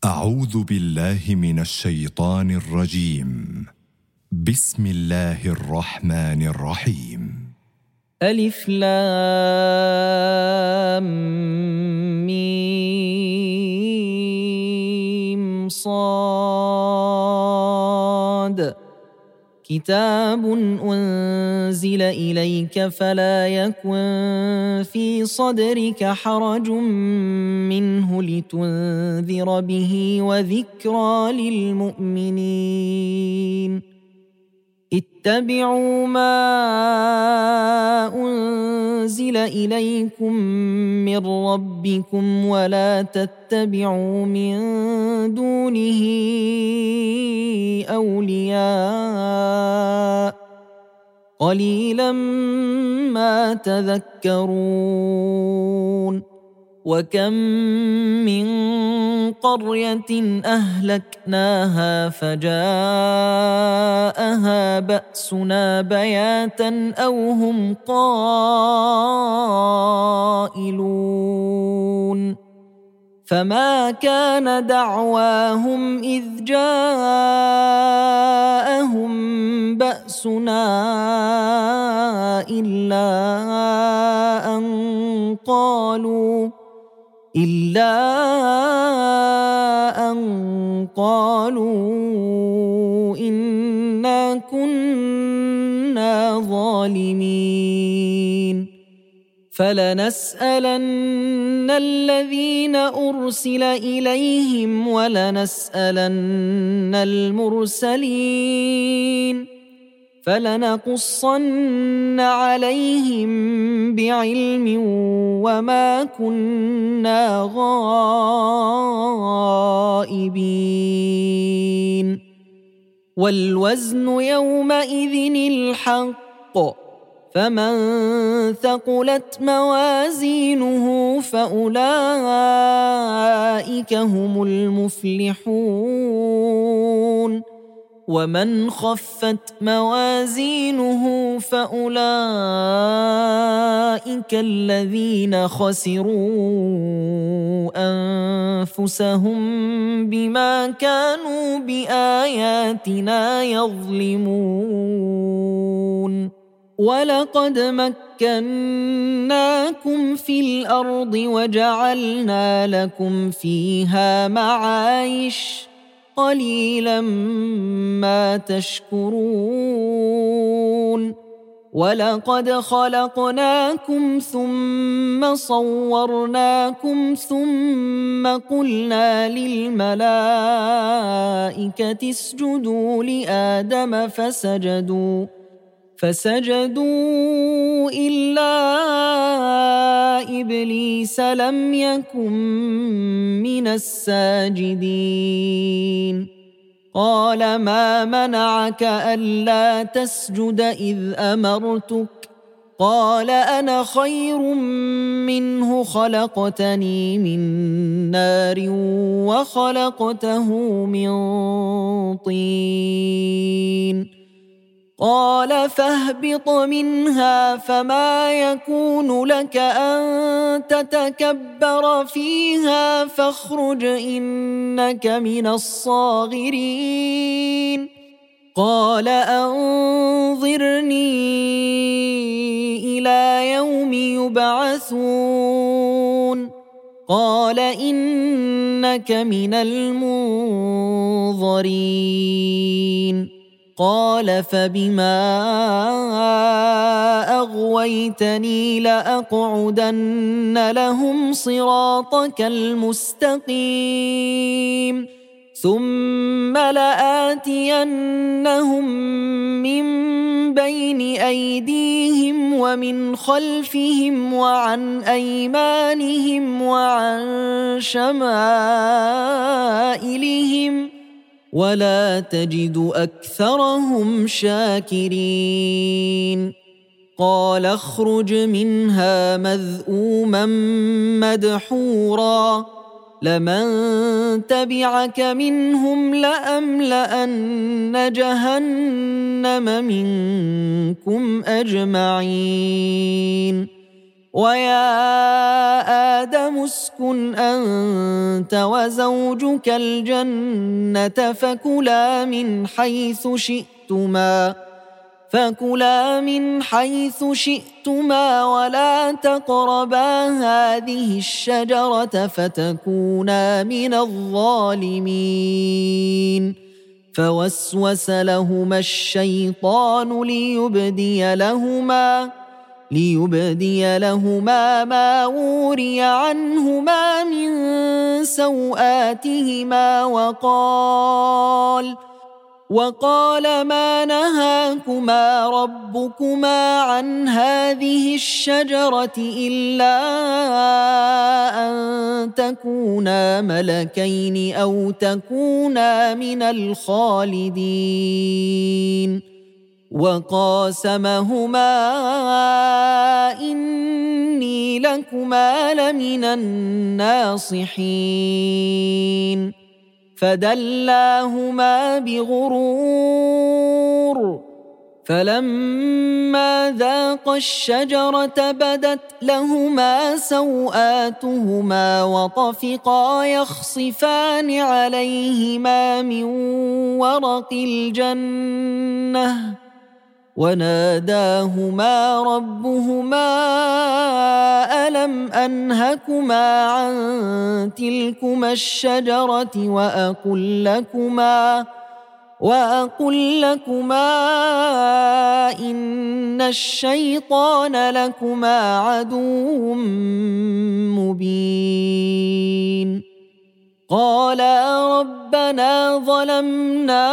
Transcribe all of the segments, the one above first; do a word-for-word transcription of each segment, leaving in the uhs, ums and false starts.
أعوذ بالله من الشيطان الرجيم. بسم الله الرحمن الرحيم. ألف لام ميم صاد كتاب أنزل إليك فلا يكن في صدرك حرج منه لتنذر به وذكرى للمؤمنين. اتبعوا ما أنزل إليكم من ربكم ولا تتبعوا من دونه أولياء قليلا ما تذكرون. وكم من قرية أهلكناها فجاءها بأسنا بياتا أو هم قائلون فما كان دعواهم إذ جاءهم بأسنا إلا أن قالوا إلا أن قالوا إنا كنا ظالمين. فلنسألن الذين أرسل إليهم ولنسألن المرسلين فلنقصن عليهم بعلم وما كنا غائبين. والوزن يومئذ الحق فمن ثقلت موازينه فأولئك هم المفلحون. ومن خفت موازينه فأولئك الذين خسروا أنفسهم بما كانوا بآياتنا يظلمون. ولقد مكناكم في الأرض وجعلنا لكم فيها معايش قليلا ما تشكرون. ولقد خلقناكم ثم صورناكم ثم قلنا للملائكة اسجدوا لآدم فسجدوا فسجدوا إلا إبليس لم يكن من الساجدين. قال ما منعك ألا تسجد إذ أمرتك؟ قال أنا خير منه خلقتني من نار وخلقته من طين. قال فاهبط منها فما يكون لك أن تتكبر فيها فاخرج إنك من الصاغرين. قال أنظرني إلى يوم يبعثون. قال إنك من المنظرين. قال فبما أغويتني لأقعدن لهم صراطك المستقيم ثم لآتينهم من بين أيديهم ومن خلفهم وعن أيمانهم وعن شمائلهم ولا تجد أكثرهم شاكرين. قال اخرج منها مذءوما مدحورا لمن تبعك منهم لأملأن جهنم منكم أجمعين. ويا آدم اسكن أنت وزوجك الجنة فكلا من حيث شئتما فكلا من حيث شئتما ولا تقربا هذه الشجرة فتكونا من الظالمين. فوسوس لهما الشيطان ليبدي لهما ليبدي لهما ما وري عنهما من سوآتهما وقال وقال ما نهاكما ربكما عن هذه الشجرة إلا أن تكونا ملكين أو تكونا من الخالدين. وقاسمهما إني لكما لمن الناصحين. فدلاهما بغرور فلما ذاقا الشجرة بدت لهما سوآتهما وطفقا يخصفان عليهما من ورق الجنة وناداهما ربهما ألم أنهكما عن تلكما الشجرة وأقل لكما وأقل لكما إن الشيطان لكما عدو مبين. قالا ربنا ظلمنا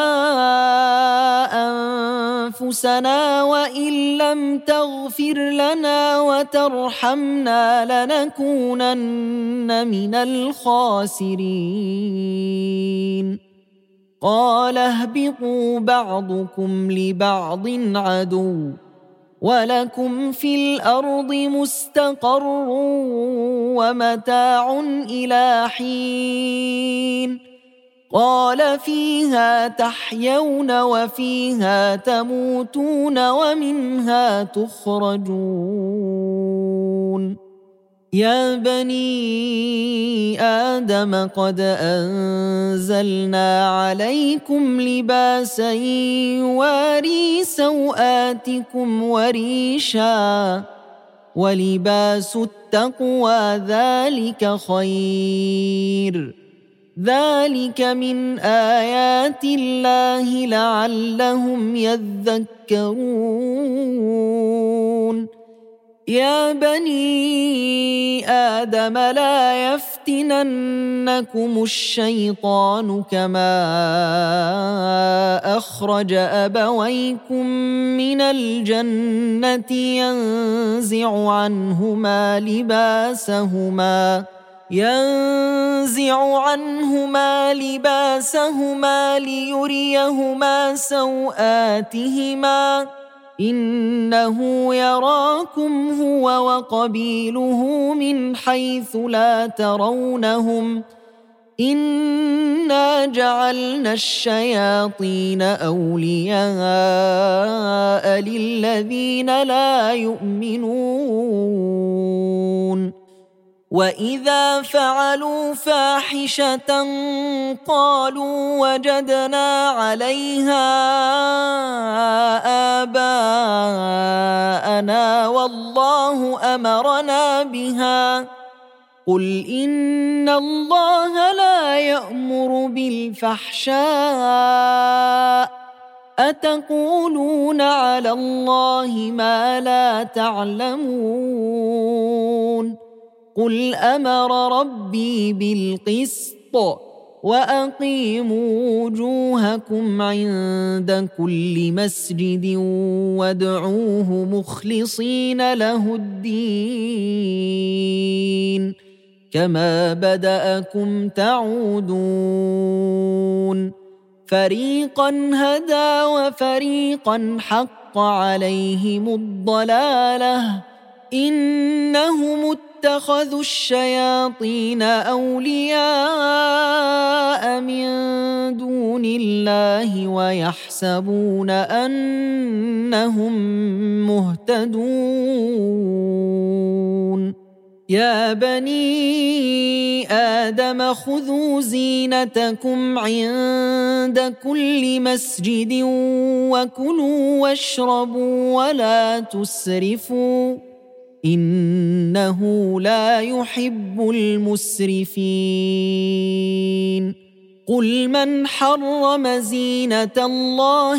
أنفسنا وإن لم تغفر لنا وترحمنا لنكونن من الخاسرين. قال اهبطوا بعضكم لبعض عدو ولكم في الأرض مستقر ومتاع إلى حين. قال فيها تحيون وفيها تموتون ومنها تخرجون. يا بني آدم قد أنزلنا عليكم لباسا يواري سوآتكم وريشا ولباس التقوى ذلك خير. ذلك من آيات الله لعلهم يذكرون. يا بني آدم لا يفتننكم الشيطان كما أخرج أبويكم من الجنة ينزع عنهما لباسهما ينزع عنهما لباسهما ليريهما سوآتهما إنه يراكم هو وقبيله من حيث لا ترونهم إنا جعلنا الشياطين أولياء للذين لا يؤمنون. وإذا فعلوا فاحشة قالوا وجدنا عليها آباءنا والله أمرنا بها قل إن الله لا يأمر بالفحشاء أتقولون على الله ما لا تعلمون. قل أمر ربي بالقسط وأقيموا وجوهكم عند كل مسجد وادعوه مخلصين له الدين كما بدأكم تعودون. فريقا هدى وفريقا حق عليهم الضلالة إنهم اتخذوا الشياطين أولياء من دون الله ويحسبون أنهم مهتدون. يا بني آدم خذوا زينتكم عند كل مسجد وكلوا واشربوا ولا تسرفوا إنه لا يحب المسرفين قل من حرم زينة الله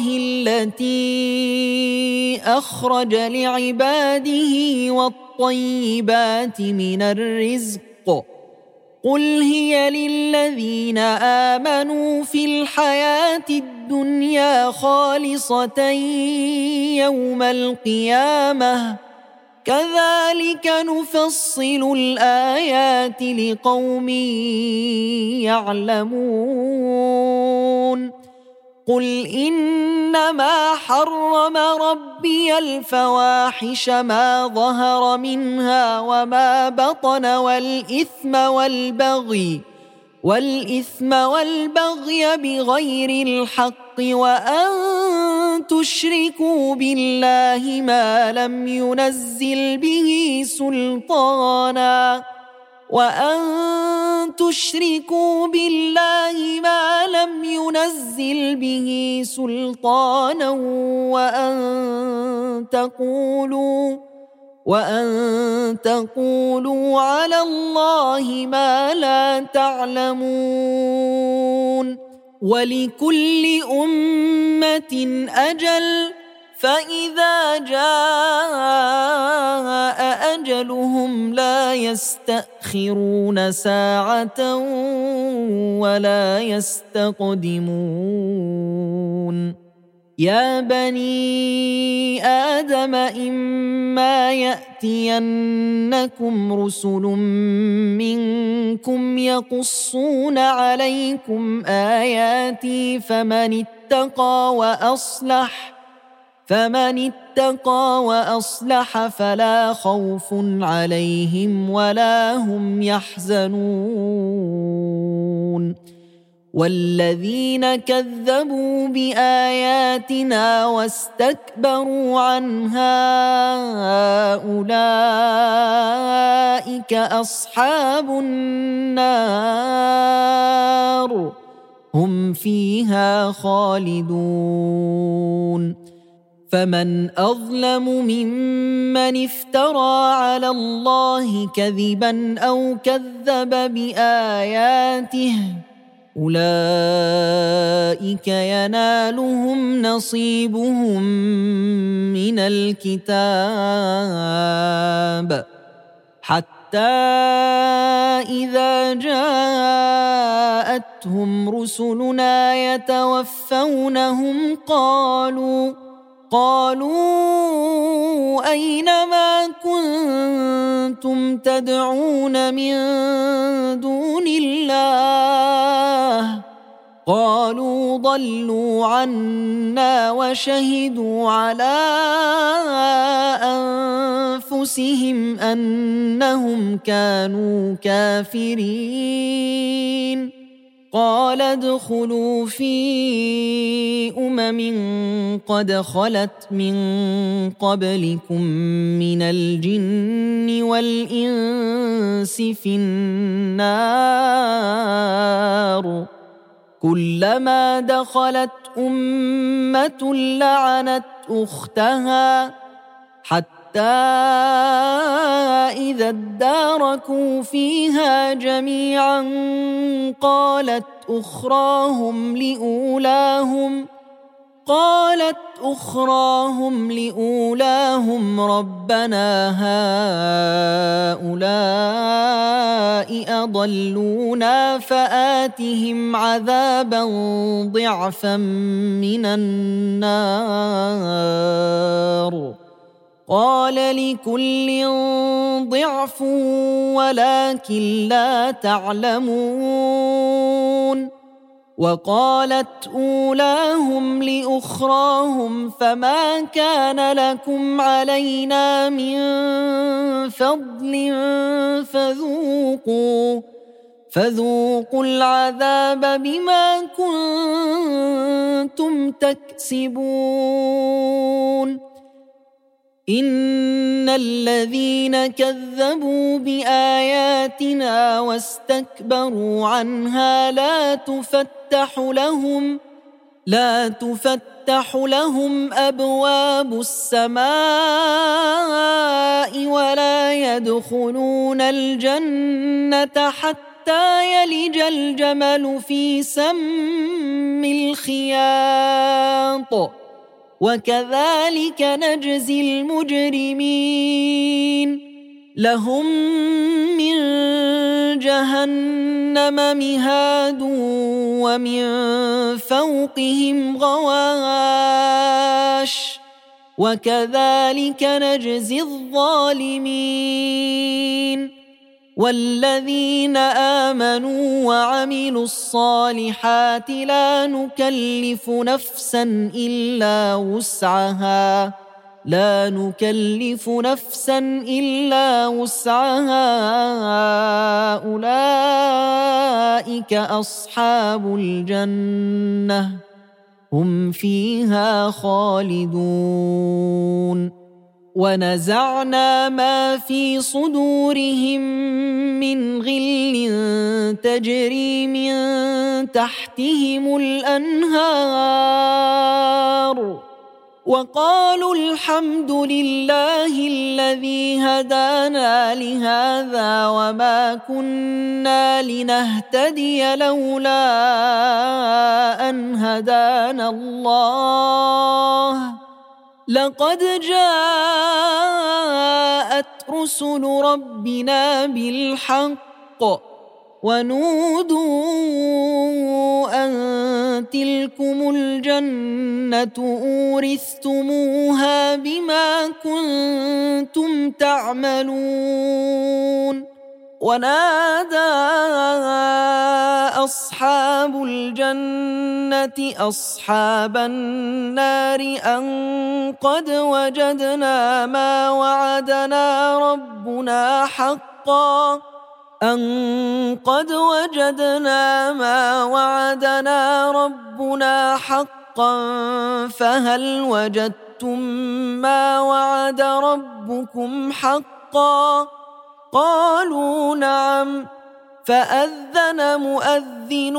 التي أخرج لعباده والطيبات من الرزق قل هي للذين آمنوا في الحياة الدنيا خالصة يوم القيامة كذلك نفصل الآيات لقوم يعلمون قل إنما حرم ربي الفواحش ما ظهر منها وما بطن والإثم والبغي والإثم والبغي بغير الحق وأن تشركوا بالله ما لم ينزل به سلطانا وأن تشركوا بالله ما لم ينزل به سلطانا وأن تقولوا وأن تقولوا على الله ما لا تعلمون ولكل أمة أجل فإذا جاء أجلهم لا يستأخرون ساعة ولا يستقدمون يا بني آدم إما يأتينكم رسل منكم يقصون عليكم آياتي فمن اتقى وأصلح فمن اتقى وأصلح فلا خوف عليهم ولا هم يحزنون والذين كذبوا بآياتنا واستكبروا عنها أولئك أصحاب النار هم فيها خالدون فمن أظلم ممن افترى على الله كذبا أو كذب بآياته أولئك ينالهم نصيبهم من الكتاب حتى إذا جاءتهم رسلنا يتوفونهم قالوا قالوا أين ما كنتم تدعون من دون الله قالوا ضلوا عنا وشهدوا على أنفسهم أنهم كانوا كافرين قال ادخلوا في أمم قد خلت من قبلكم من الجن والإنس في النار كلما دخلت أمة لعنت أختها حتى إذا اداركوا فيها جميعا قالت أخراهم لأولاهم قالت أخراهم لأولاهم ربنا هؤلاء أضلونا فآتهم عذابا ضعفا من النار قال لكل ضعف ولكن لا تعلمون وقالت أولاهم لأخراهم فما كان لكم علينا من فضل فذوقوا فذوقوا العذاب بما كنتم تكسبون إن الذين كذبوا بآياتنا واستكبروا عنها لا تفتح لهم لا تفتح لهم أبواب السماء ولا يدخلون الجنة حتى يلج الجمل في سم الخياط وكذلك نجزي المجرمين لهم من جهنم مهاد ومن فوقهم غواش وكذلك نجزي الظالمين والذين آمنوا وعملوا الصالحات لا نكلف نفسا إلا وسعها لا نكلف نفسا إلا وسعها أولئك أصحاب الجنة هم فيها خالدون ونزعنا ما في صدورهم من غل تجري من تحتهم الأنهار وقالوا الحمد لله الذي هدانا لهذا وما كنا لنهتدي لولا أن هدانا الله لقد جاءت رسل ربنا بالحق ونودوا أن تلكم الجنة أورثتموها بما كنتم تعملون ونادى أصحاب الجنة أصحاب النار أن قد وجدنا ما وعدنا ربنا حقا أن قد وجدنا ما وعدنا ربنا حقا فهل وجدتم ما وعد ربكم حقا قالوا نعم فأذن مؤذن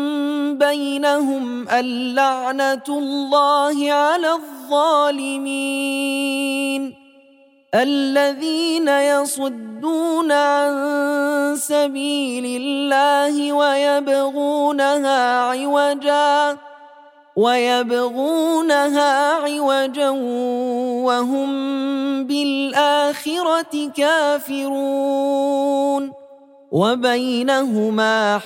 بينهم اللعنة الله على الظالمين الذين يصدون عن سبيل الله ويبغونها عوجا ويبغونها عوجا وهم بالآخرة كافرون وبينهما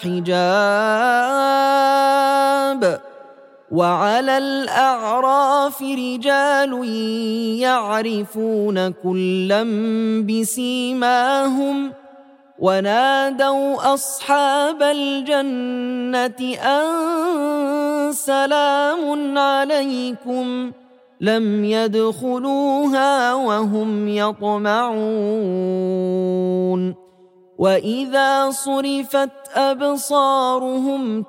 حجاب وعلى الأعراف رجال يعرفون كلا بسيماهم ونادوا أصحاب الجنة أن سلام عليكم لم يدخلوها وهم يطمعون وإذا صرفت أبصارهم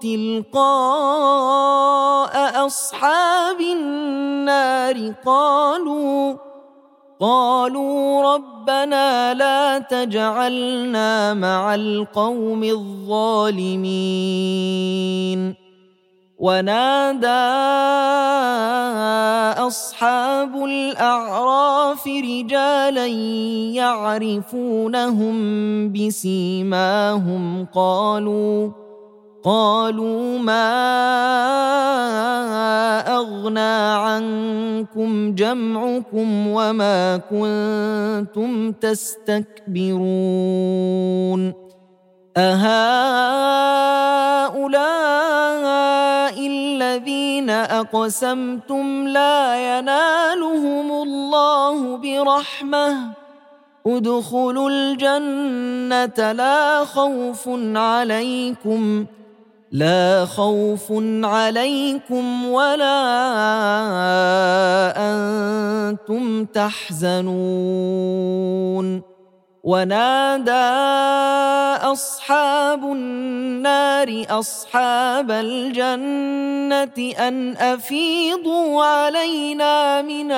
تلقاء أصحاب النار قالوا قالوا ربنا لا تجعلنا مع القوم الظالمين ونادى أصحاب الأعراف رجالا يعرفونهم بسيماهم قالوا قالوا ما أغنى عنكم جمعكم وما كنتم تستكبرون أهؤلاء الذين أقسمتم لا ينالهم الله برحمة ادخلوا الجنة لا خوف عليكم لا خوف عليكم ولا أنتم تحزنون ونادى أصحاب النار أصحاب الجنة أن أفيضوا علينا من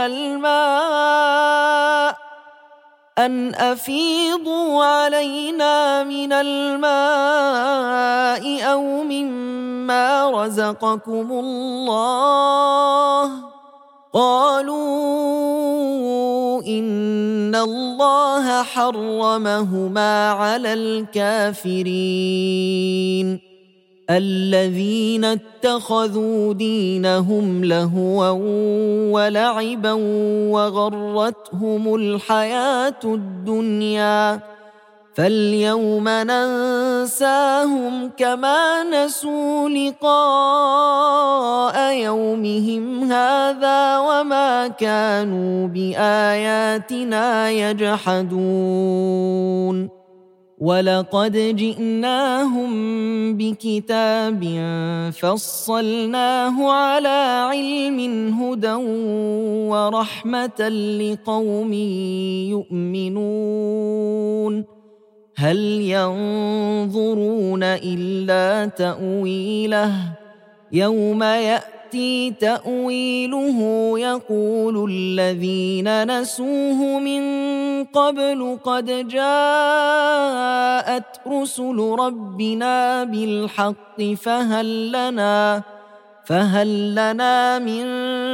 الماء أن أفيضوا علينا من الماء أو مما رزقكم الله قالوا إن الله حرمهما على الكافرين الذين اتخذوا دينهم لهوا ولعبا وغرتهم الحياة الدنيا فاليوم ننساهم كما نسوا لقاء يومهم هذا وما كانوا بآياتنا يجحدون ولقد جئناهم بكتاب فصلناه على علم هدى ورحمة لقوم يؤمنون هل ينظرون إلا تأويله يوم يأتي تأويله يقول الذين نسوه من قبل قد جاءت رسل ربنا بالحق فهل لنا فهل لنا من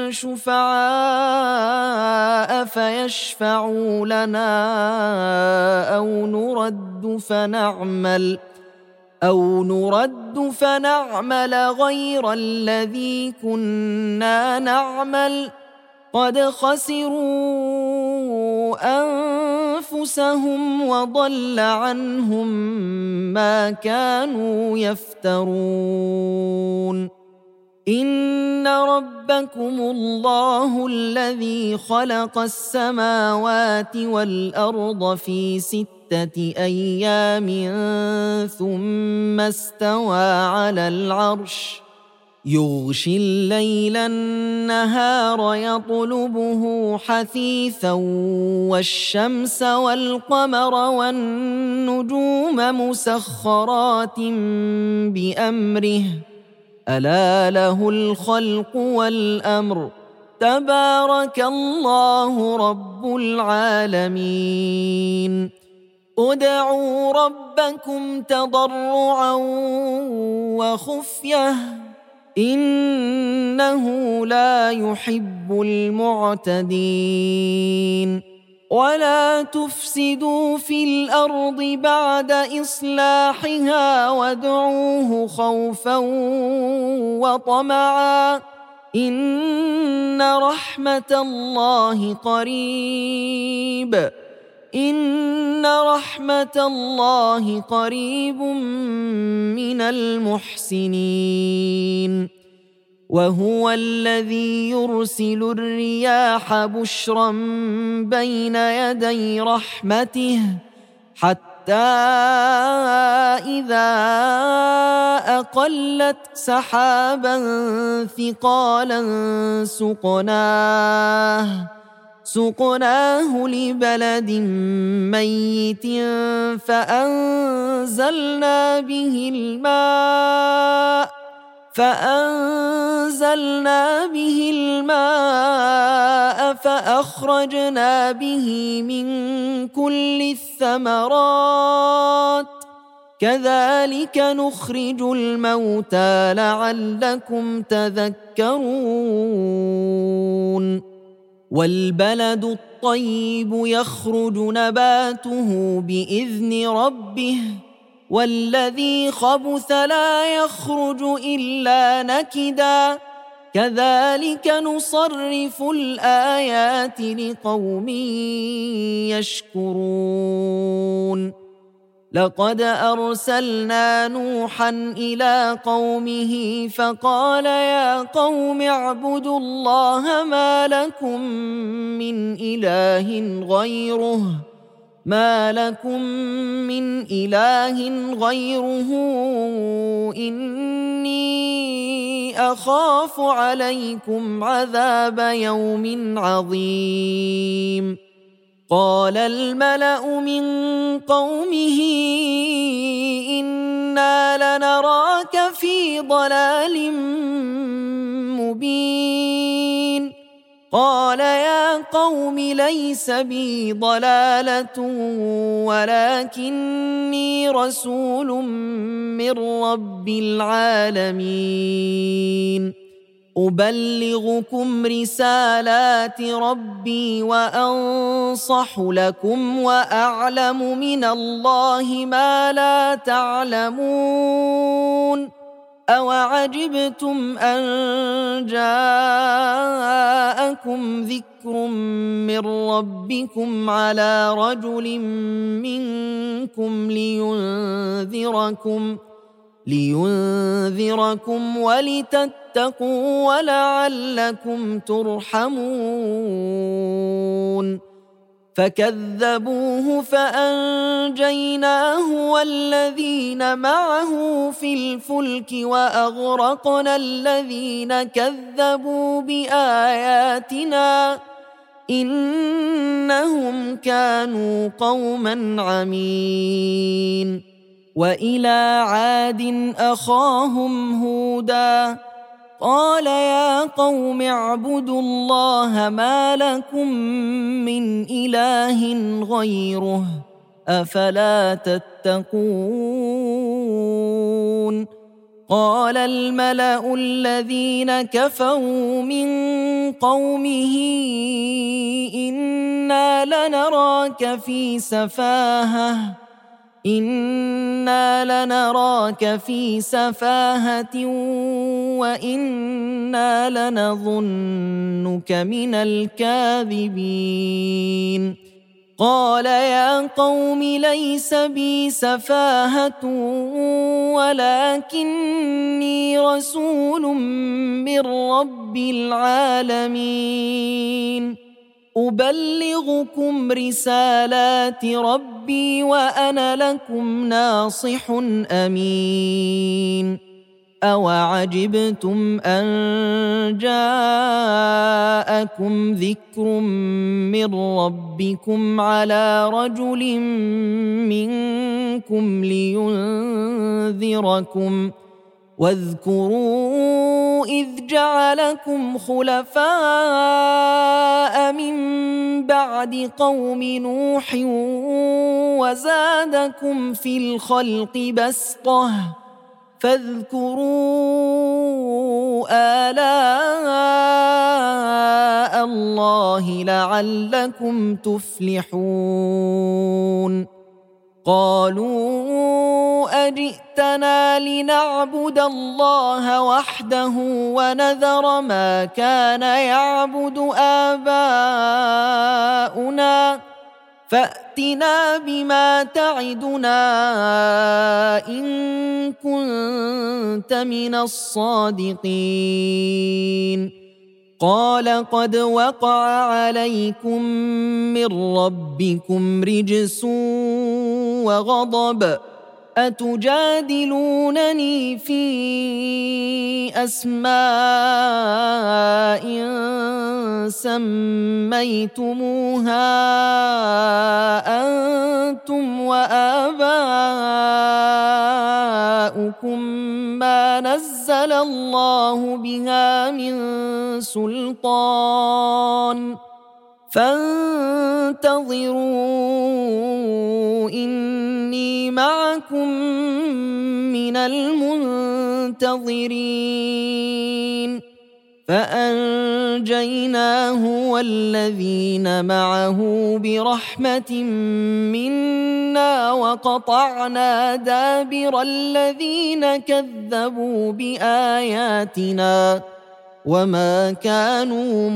شفعاء فيشفعوا لنا أو نرد فنعمل أو نرد فنعمل غير الذي كنا نعمل قد خسروا أنفسهم وضل عنهم ما كانوا يفترون إن ربكم الله الذي خلق السماوات والأرض في ستة أيام ثم استوى على العرش يغشي الليل النهار يطلبه حثيثا والشمس والقمر والنجوم مسخرات بأمره ألا له الخلق والأمر تبارك الله رب العالمين ادعوا ربكم تضرعا وخفية إنه لا يحب المعتدين ولا تفسدوا في الأرض بعد إصلاحها وادعوه خوفا وطمعا إن رحمة الله قريب إن رحمة الله قريب من المحسنين وهو الذي يرسل الرياح بشرا بين يدي رحمته حتى إذا أقلت سحابا ثقالا سقناه سقناه لبلد ميت فأنزلنا به الماء فأنزلنا به الماء فأخرجنا به من كل الثمرات كذلك نخرج الموتى لعلكم تذكرون والبلد الطيب يخرج نباته بإذن ربه والذي خبث لا يخرج إلا نكدا كذلك نصرف الآيات لقوم يشكرون لقد أرسلنا نوحا إلى قومه فقال يا قوم اعبدوا الله ما لكم من إله غيره ما لكم من إله غيره إني أخاف عليكم عذاب يوم عظيم قال الملأ من قومه إنا لنراك في ضلال مبين قال يا قوم ليس بي ضلالة ولكني رسول من رب العالمين أبلغكم رسالات ربي وأنصح لكم وأعلم من الله ما لا تعلمون أوعجبتم أن جاءكم ذكر من ربكم على رجل منكم لينذركم لينذركم ولتتقوا ولعلكم ترحمون فكذبوه فأنجيناه والذين معه في الفلك وأغرقنا الذين كذبوا بآياتنا إنهم كانوا قوما عمين وإلى عاد أخاهم هودا قال يا قوم اعبدوا الله ما لكم من إله غيره أفلا تتقون قال الملأ الذين كفروا من قومه إنا لنراك في سفاهة إنا لنراك في سفاهة وإنا لنظنك من الكاذبين قال يا قوم ليس بي سفاهة ولكني رسول من رب العالمين أبلغكم رسالات ربي وأنا لكم ناصح أمين أوعجبتم أن جاءكم ذكر من ربكم على رجل منكم لينذركم واذكروا إذ جعلكم خلفاء من بعد قوم نوح وزادكم في الخلق بسطة فاذكروا آلاء الله لعلكم تفلحون قالوا أجئتنا لنعبد الله وحده ونذر ما كان يعبد آباؤنا فأتنا بما تعدنا إن كنت من الصادقين قال قد وقع عليكم من ربكم رجس وغضب أتجادلونني في أسماء سميتموها أنتم وآباؤكم ما نزل الله بها من سلطان فانتظروا إني معكم من المنتظرين فأنجيناه والذين معه برحمة منا وقطعنا دابر الذين كذبوا بآياتنا وما كانوا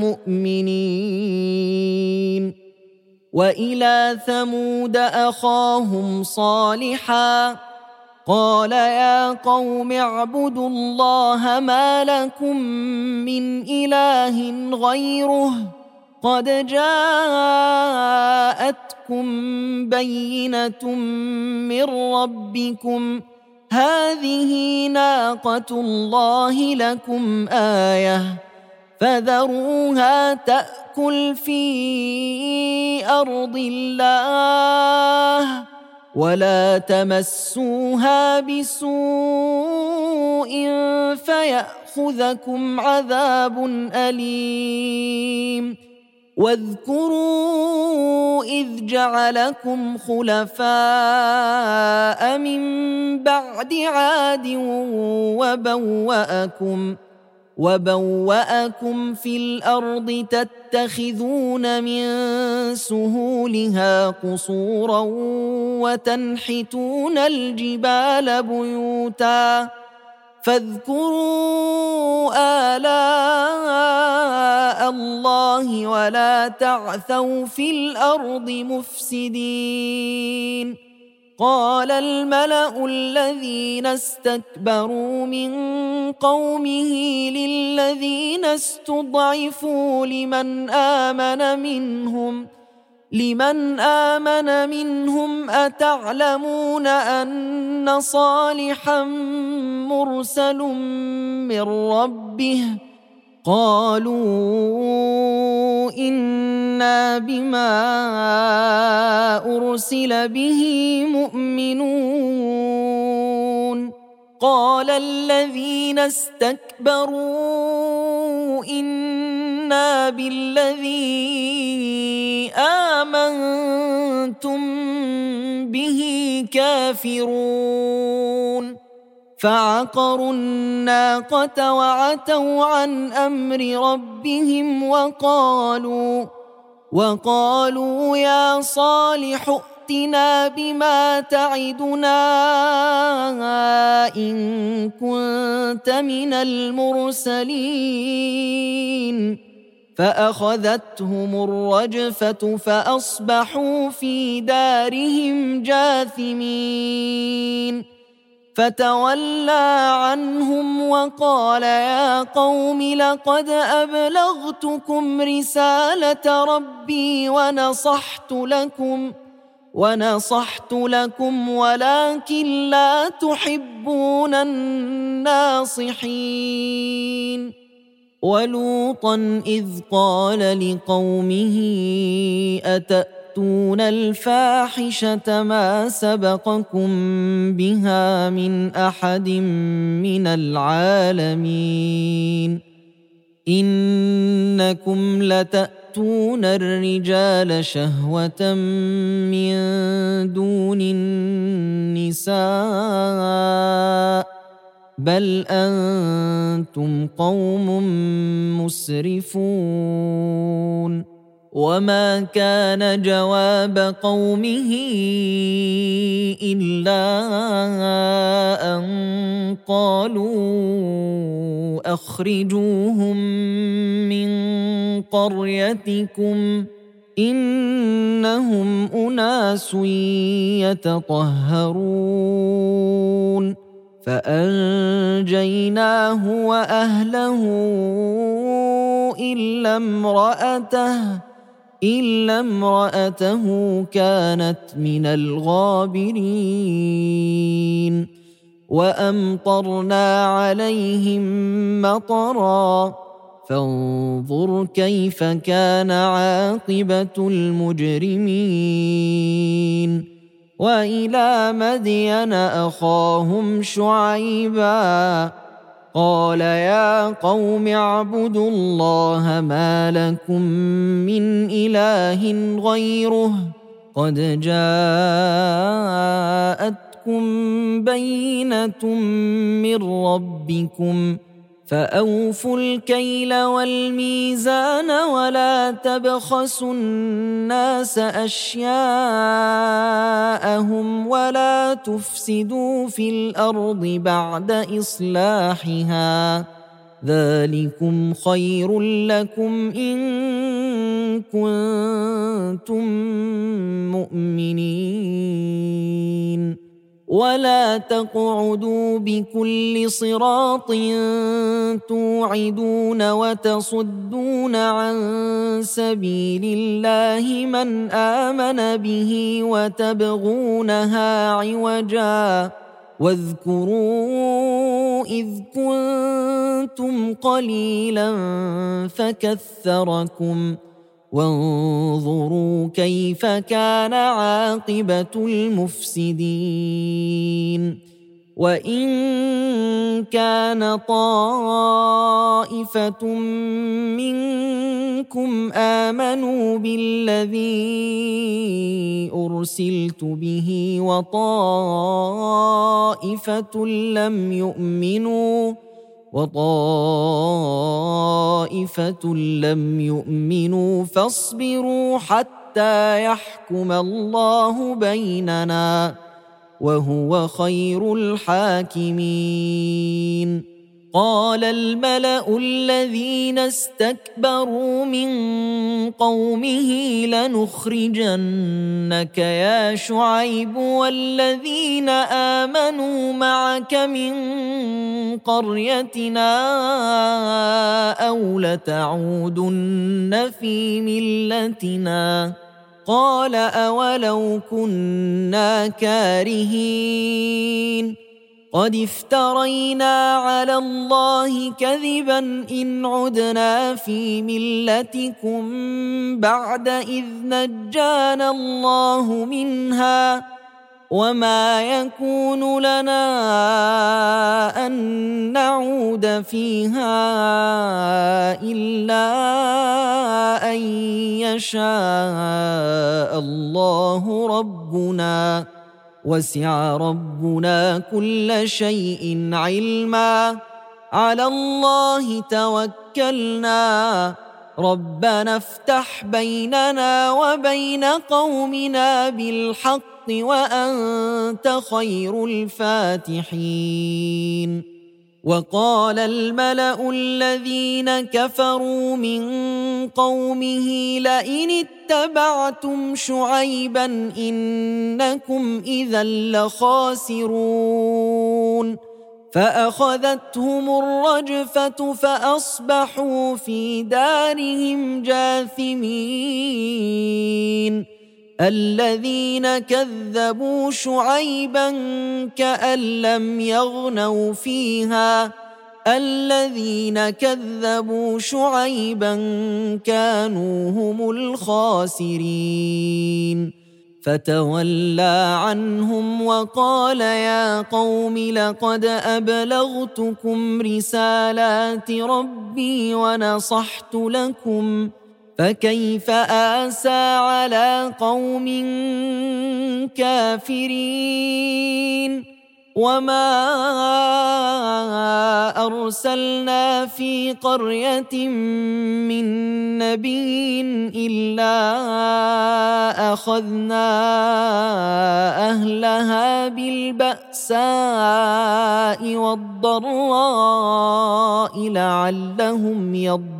مؤمنين وإلى ثمود أخاهم صالحا قال يا قوم اعبدوا الله ما لكم من إله غيره قد جاءتكم بينة من ربكم هذه ناقة الله لكم آية فذروها تأكل في أرض الله ولا تمسوها بسوء فيأخذكم عذاب أليم واذكروا إذ جعلكم خلفاء من بعد عاد وبوأكم وبوأكم في الأرض تتخذون من سهولها قصورا وتنحتون الجبال بيوتا فاذكروا آلاء الله ولا تعثوا في الأرض مفسدين قال الملأ الذين استكبروا من قومه للذين استضعفوا لمن آمن منهم لمن آمن منهم أتعلمون أن صالحا مرسل من ربه قالوا إنا بما أرسل به مؤمنون قال الذين استكبروا إنا بالذي آمنتم به كافرون فعقروا الناقة وعتوا عن أمر ربهم وقالوا وقالوا يا صالح ائتنا بما تعدنا إن كنت من المرسلين فأخذتهم الرجفة فأصبحوا في دارهم جاثمين فتولى عنهم وقال يا قوم لقد أبلغتكم رسالة ربي ونصحت لكم ونصحت لكم ولكن لا تحبون الناصحين ولوطا إذ قال لقومه أتأتون الفاحشة ما سبقكم بها من أحد من العالمين إنكم لتأتون الرجال شهوة من دون النساء بل أنتم قوم مسرفون وما كان جواب قومه إلا أن قالوا أخرجوهم من قريتكم إنهم أناس يتطهرون فأنجيناه وأهله إلا امرأته إلا امرأته كانت من الغابرين وأمطرنا عليهم مطرا فانظر كيف كان عاقبة المجرمين وإلى مدين أخاهم شعيبا قال يا قوم اعبدوا الله ما لكم من إله غيره قد جاءتكم بينة من ربكم فأوفوا الكيل والميزان ولا تبخسوا الناس أشياءهم ولا تفسدوا في الأرض بعد إصلاحها ذلكم خير لكم إن كنتم مؤمنين ولا تقعدوا بكل صراط توعدون وتصدون عن سبيل الله من آمن به وتبغونها عوجا واذكروا إذ كنتم قليلا فكثركم وانظروا كيف كان عاقبة المفسدين وإن كان طائفة منكم آمنوا بالذي أرسلت به وطائفة لم يؤمنوا وطائفة لم يؤمنوا فاصبروا حتى يحكم الله بيننا وهو خير الحاكمين. قال الملأ الذين استكبروا من قومه لنخرجنك يا شعيب والذين آمنوا معك من قريتنا أو لتعودن في ملتنا قال أولو كنا كارهين قد افترينا على الله كذبا إن عدنا في ملتكم بعد إذ نجانا الله منها وما يكون لنا أن نعود فيها إلا أن يشاء الله ربنا وسع ربنا كل شيء علما على الله توكلنا ربنا افتح بيننا وبين قومنا بالحق وأنت خير الفاتحين. وقال الملأ الذين كفروا من قومه لئن اتبعتم شعيبا إنكم إذا لخاسرون فأخذتهم الرجفة فأصبحوا في دارهم جاثمين. الذين كذبوا شعيبا كأن لم يغنوا فيها الذين كذبوا شعيبا كانوا هم الخاسرين. فتولى عنهم وقال يا قوم لقد أبلغتكم رسالات ربي ونصحت لكم فكيف آسى على قوم كافرين وما أرسلنا في قرية من نبي إلا أخذنا أهلها بالبأساء والضراء لعلهم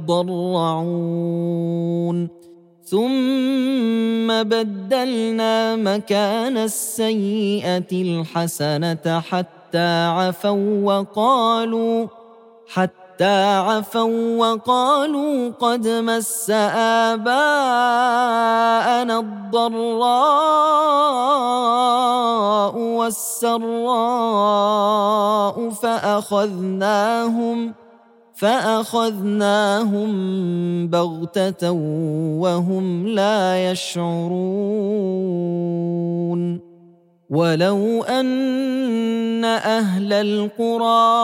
يضرعون ثم بدلنا مكان السيئة الحسنة حتى عفوا وقالوا حتى عفوا وقالوا قد مس آباءنا الضراء والسراء فأخذناهم فأخذناهم بغتة وهم لا يشعرون. ولو أن أهل القرى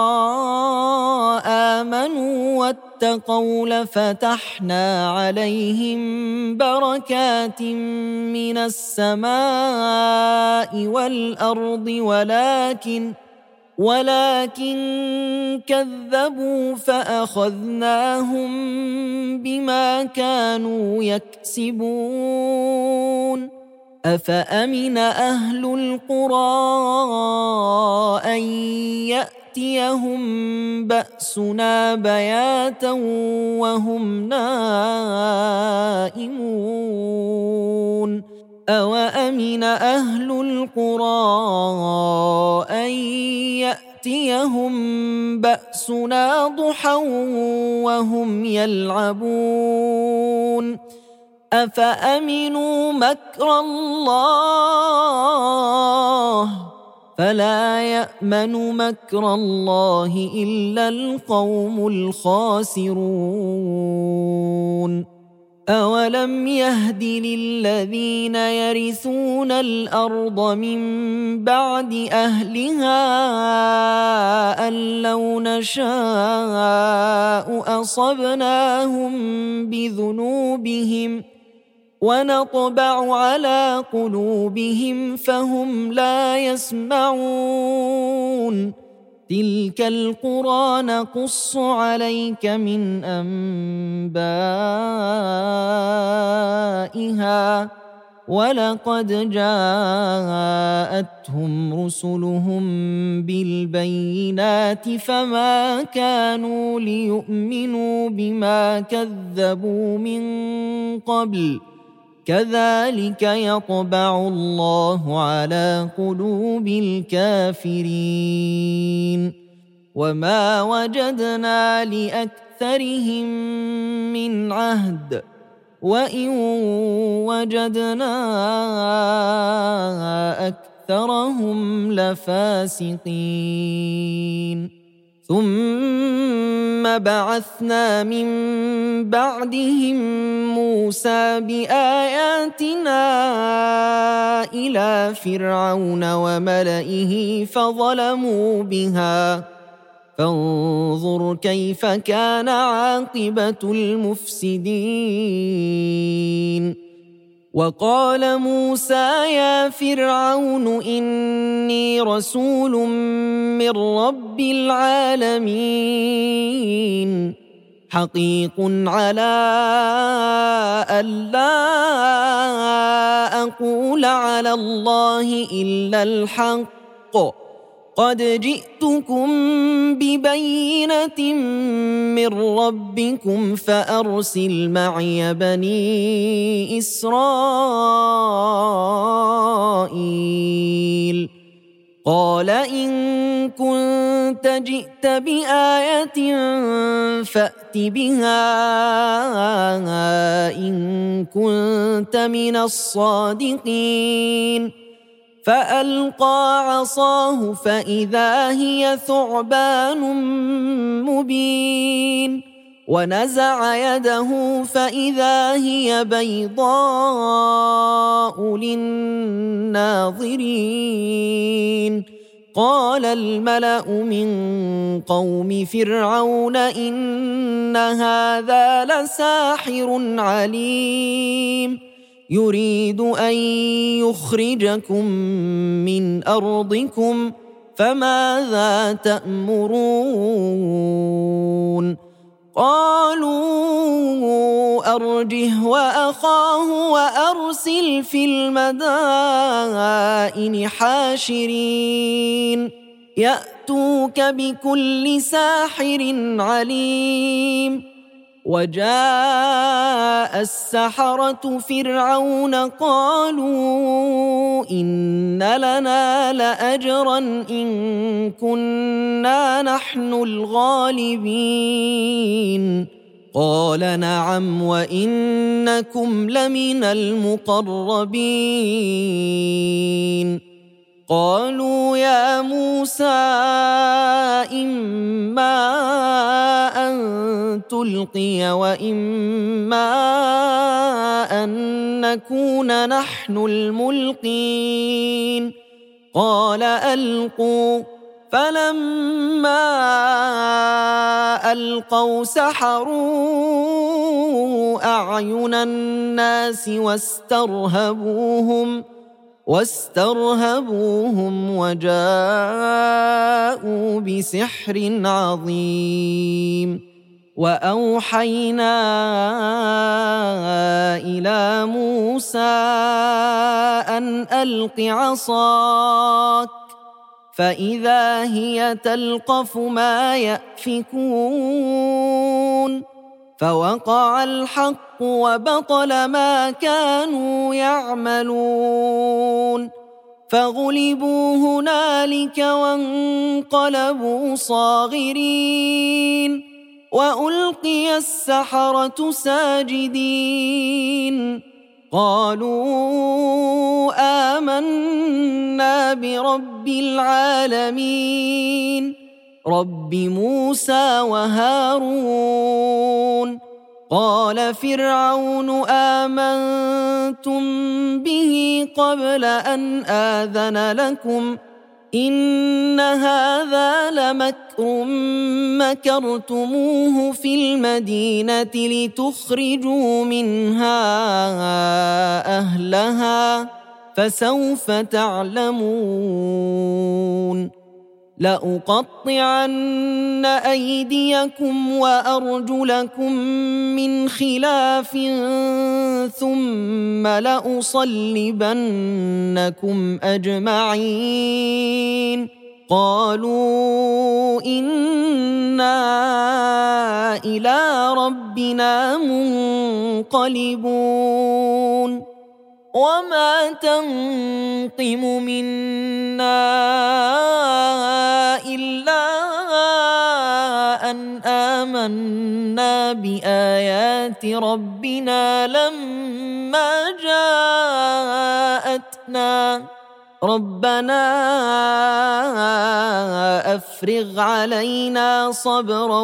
آمنوا واتقوا لفتحنا عليهم بركات من السماء والأرض ولكن ولكن كذبوا فأخذناهم بما كانوا يكسبون. أفأمن أهل القرى أن يأتيهم بأسنا بياتا وهم نائمون أوأمن أهل القرى أن يأتيهم بأسنا ضحى وهم يلعبون أفأمنوا مكر الله فلا يأمن مكر الله إلا القوم الخاسرون. أولم يهد للذين يرثون الأرض من بعد أهلها أن لو نشاء أصبناهم بذنوبهم ونطبع على قلوبهم فهم لا يسمعون. تلك القرى نقص عليك من أنبائها ولقد جاءتهم رسلهم بالبينات فما كانوا ليؤمنوا بما كذبوا من قبل كذلك يطبع الله على قلوب الكافرين. وما وجدنا لأكثرهم من عهد وإن وجدنا أكثرهم لفاسقين. ثم بعثنا من بعدهم موسى بآياتنا إلى فرعون وملئه فظلموا بها فانظر كيف كان عاقبة المفسدين. وقال موسى يا فرعون إني رسول من رب العالمين حقيق على ألا أقول على الله إلا الحق قد جئتكم ببينة من ربكم فأرسل معي بني إسرائيل. قال إن كنت جئت بآية فأت بها إن كنت من الصادقين. فألقى عصاه فإذا هي ثعبان مبين ونزع يده فإذا هي بيضاء للناظرين. قال الملأ من قوم فرعون إن هذا لساحر عليم يريد أن يخرجكم من أرضكم فماذا تأمرون؟ قالوا أرجه وأخاه وأرسل في المدائن حاشرين يأتوك بكل ساحر عليم. وجاء السحرة فرعون قالوا إن لنا لأجرا إن كنا نحن الغالبين. قال نعم وإنكم لمن المقربين. قالوا يا موسى إما أن تلقي وإما أن نكون نحن الملقين. قال ألقوا. فلما ألقوا سحروا أعين الناس واسترهبوهم واسترهبوهم وجاءوا بسحر عظيم. وأوحينا إلى موسى أن ألق عصاك فإذا هي تلقف ما يأفكون. فوقع الحق وبطل ما كانوا يعملون. فغلبوا هنالك وانقلبوا صاغرين وألقي السحرة ساجدين. قالوا آمنا برب العالمين رب موسى وهارون. قال فرعون آمنتم به قبل أن آذن لكم إن هذا لمكر مكرتموه في المدينة لتخرجوا منها أهلها فسوف تعلمون. لأقطعن أيديكم وأرجلكم من خلاف ثم لأصلبنكم أجمعين. قالوا إنا إلى ربنا منقلبون. وما تنقم منا إلا أن آمنا بآيات ربنا لما جاءتنا ربنا أفرغ علينا صبرا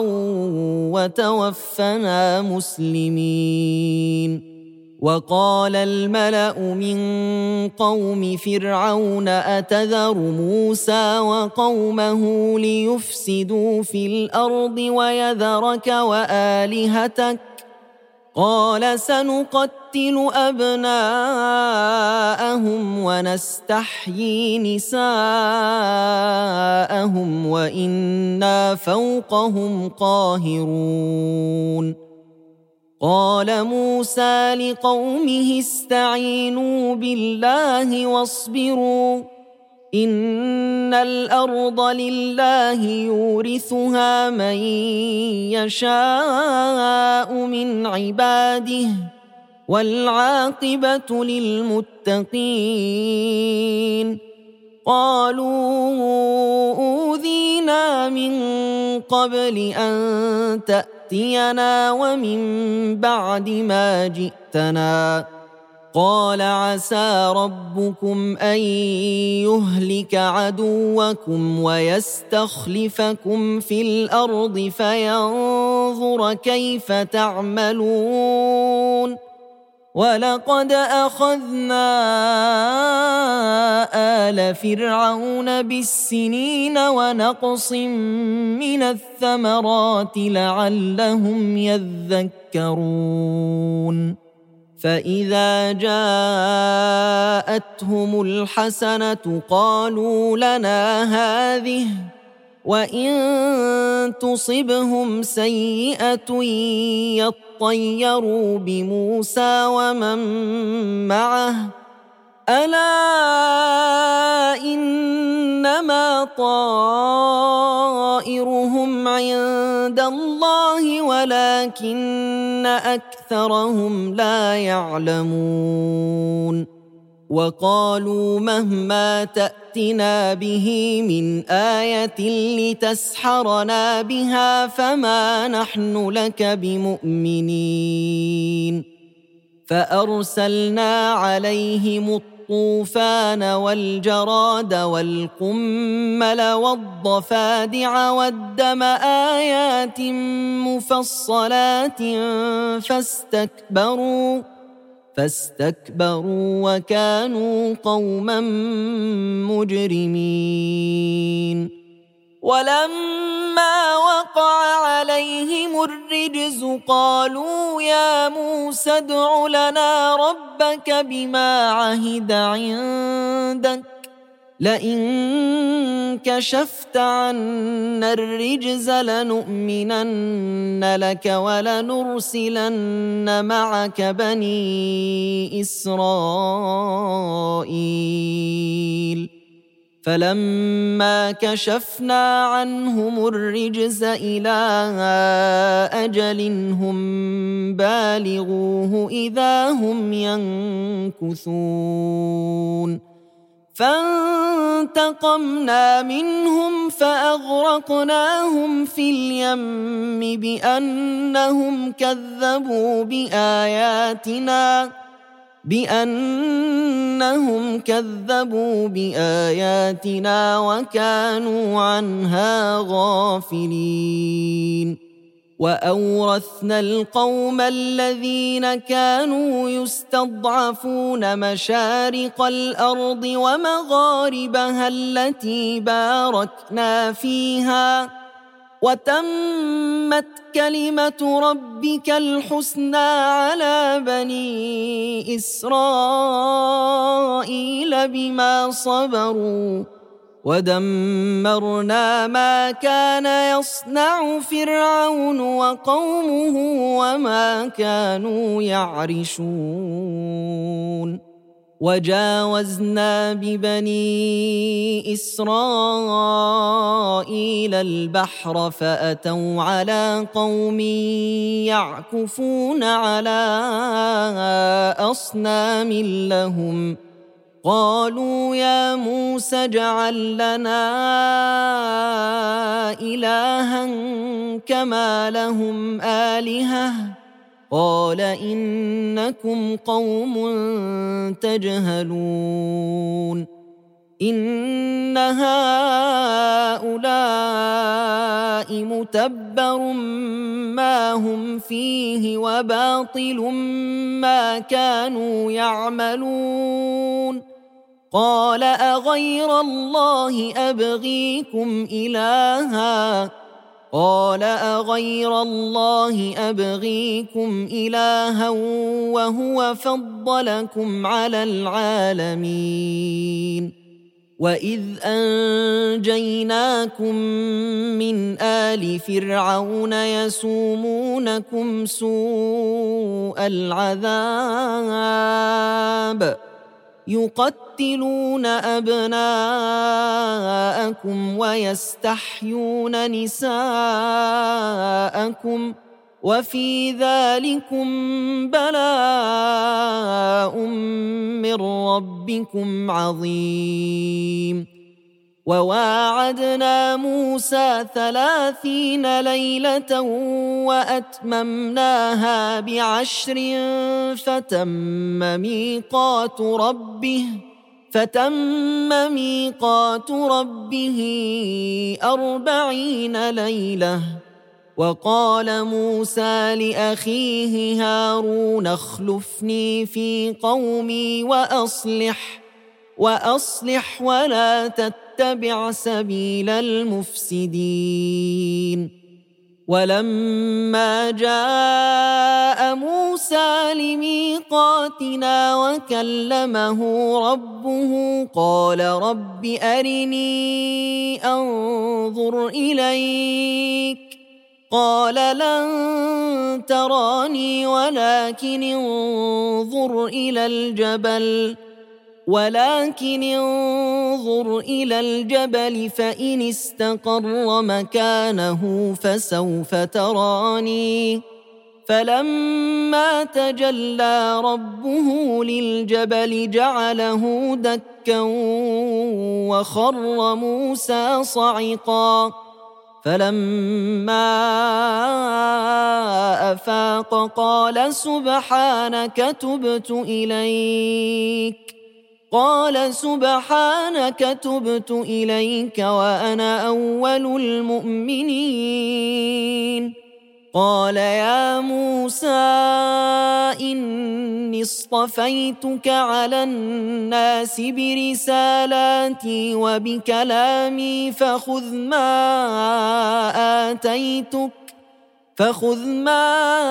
وتوفنا مسلمين. وقال الملأ من قوم فرعون أتذر موسى وقومه ليفسدوا في الأرض ويذرك وآلهتك قال سنقتل أبناءهم ونستحيي نساءهم وإنا فوقهم قاهرون. قال موسى لقومه استعينوا بالله واصبروا إن الأرض لله يورثها من يشاء من عباده والعاقبة للمتقين. قالوا أوذينا من قبل أن تأتينا ومن بعد ما جئتنا قال عسى ربكم أن يهلك عدوكم ويستخلفكم في الأرض فينظر كيف تعملون. ولقد أخذنا آل فرعون بالسنين ونقص من الثمرات لعلهم يذكرون. فإذا جاءتهم الحسنة قالوا لنا هذه وإن تصبهم سيئة يطيروا بموسى ومن معه ألا إنما طائرهم عند الله ولكن أكثرهم لا يعلمون. وقالوا مهما تأتنا به من آية لتسحرنا بها فما نحن لك بمؤمنين. فأرسلنا عليهم الطوفان والجراد والقمل والضفادع والدم آيات مفصلات فاستكبروا فاستكبروا وكانوا قوما مجرمين. ولما وقع عليهم الرجز قالوا يا موسى ادع لنا ربك بما عهد عندك لئن كشفت عنا الرجز لنؤمنن لك ولنرسلن معك بني إسرائيل. فلما كشفنا عنهم الرجز إلى أجل هم بالغوه إذا هم ينكثون. فانتقمنا منهم فأغرقناهم في اليم بأنهم كذبوا بآياتنا بأنهم كذبوا بآياتنا وكانوا عنها غافلين وأورثنا القوم الذين كانوا يستضعفون مشارق الأرض ومغاربها التي باركنا فيها وتمت كلمة ربك الحسنى على بني إسرائيل بما صبروا ودمرنا ما كان يصنع فرعون وقومه وما كانوا يعرشون وجاوزنا ببني إسرائيل البحر فأتوا على قوم يعكفون على أصنام لهم قالوا يا موسى اجعل لنا إلها كما لهم آلهة قال إنكم قوم تجهلون إن هؤلاء متبر ما هم فيه وباطل ما كانوا يعملون قال أغير الله أبغيكم إلها قال أغير الله أبغيكم إلها وهو فضلكم على العالمين وإذ أنجيناكم من آل فرعون يسومونكم سوء العذاب يقتلون أبناءكم ويستحيون نساءكم وفي ذلكم بلاء من ربكم عظيم وواعدنا موسى ثلاثين ليلة وأتممناها بعشر فتم ميقات ربه فتم ميقات ربه أربعين ليلة وقال موسى لأخيه هارون اخلفني في قومي وأصلح وأصلح ولا تتبع سبيل المفسدين ولما جاء موسى لميقاتنا وكلمه ربه قال رب أرني أنظر إليك قال لن تراني ولكن انظر إلى الجبل ولكن انظر إلى الجبل فإن استقر مكانه فسوف تراني فلما تجلى ربه للجبل جعله دكا وخر موسى صعقا فلما أفاق قال سبحانك تبت إليك قال سبحانك تبت إليك وأنا أول المؤمنين قال يا موسى إني اصطفيتك على الناس برسالاتي وبكلامي فخذ ما آتيتك فخذ ما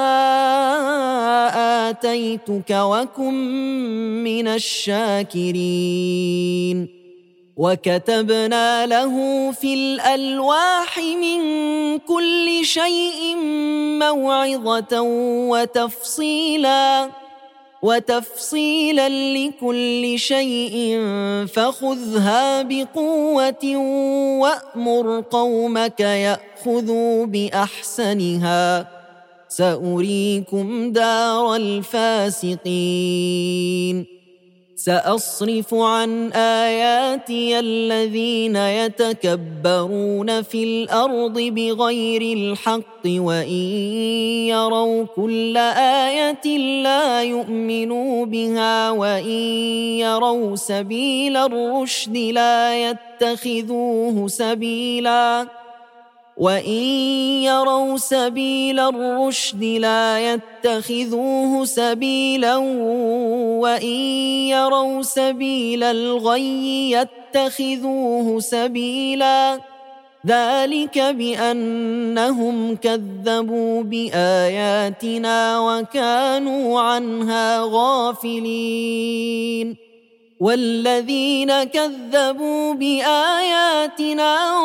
آتيتك وكن من الشاكرين وكتبنا له في الألواح من كل شيء موعظة وتفصيلا وتفصيلا لكل شيء فخذها بقوة وأمر قومك يأخذوا بأحسنها سأريكم دار الفاسقين سأصرف عن آياتي الذين يتكبرون في الأرض بغير الحق وإن يروا كل آية لا يؤمنوا بها وإن يروا سبيل الرشد لا يتخذوه سبيلا وإن يروا سبيل الرشد لا يتخذوه سبيلا وإن يروا سبيل الغي يتخذوه سبيلا ذلك بأنهم كذبوا بآياتنا وكانوا عنها غافلين والذين كذبوا بآياتنا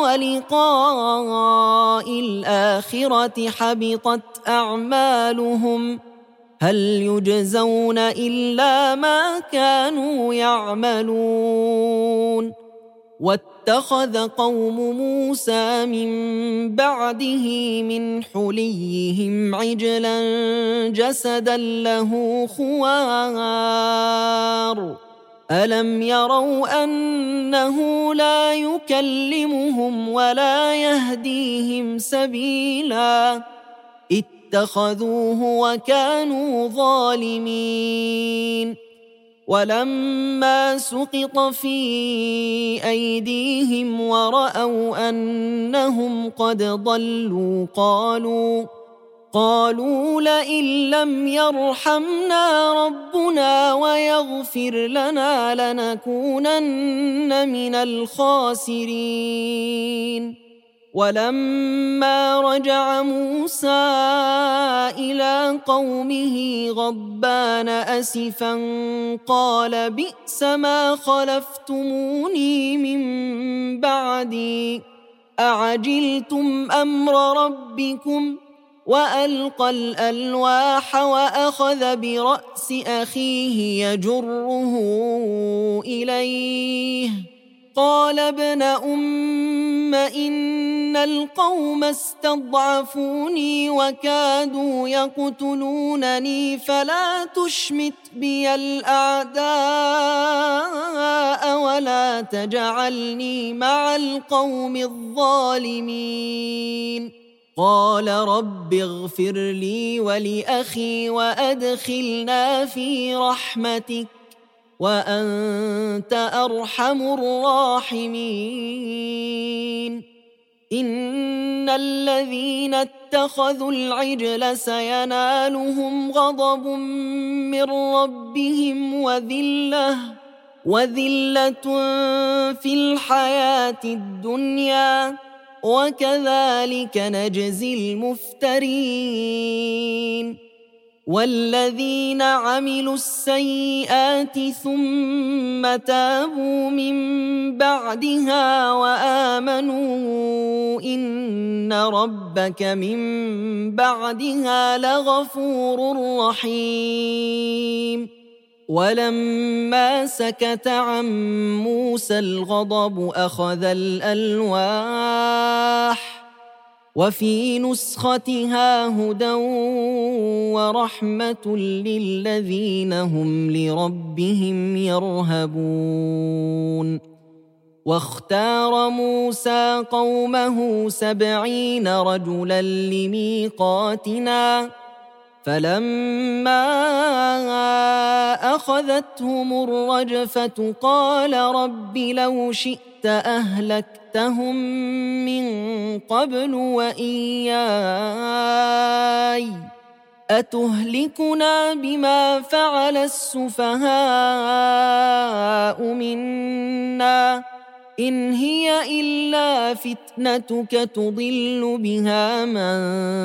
ولقاء الآخرة حبطت أعمالهم هل يجزون إلا ما كانوا يعملون واتخذ قوم موسى من بعده من حليهم عجلا جسدا له خوار ألم يروا أنه لا يكلمهم ولا يهديهم سبيلا اتخذوه وكانوا ظالمين ولما سقط في أيديهم ورأوا أنهم قد ضلوا قالوا قالوا لئن لم يرحمنا ربنا ويغفر لنا لنكونن من الخاسرين ولما رجع موسى إلى قومه غضبان أسفا قال بئس ما خلفتموني من بعدي أعجلتم أمر ربكم وألقى الألواح وأخذ برأس أخيه يجره إليه قال ابن أم إن القوم استضعفوني وكادوا يقتلونني فلا تشمت بي الأعداء ولا تجعلني مع القوم الظالمين قال رب اغفر لي ولأخي وأدخلنا في رحمتك وأنت أرحم الراحمين إن الذين اتخذوا العجل سينالهم غضب من ربهم وذلة وذلة في الحياة الدنيا وكذلك نجزي المفترين والذين عملوا السيئات ثم تابوا من بعدها وآمنوا إن ربك من بعدها لغفور رحيم ولما سكت عن موسى الغضب أخذ الألواح وفي نسختها هدى ورحمة للذين هم لربهم يرهبون واختار موسى قومه سبعين رجلا لميقاتنا فلما أخذتهم الرجفة قال رب لو شئت أهلكتهم من قبل وإياي أتهلكنا بما فعل السفهاء منا إن هي إلا فتنتك تضل بها من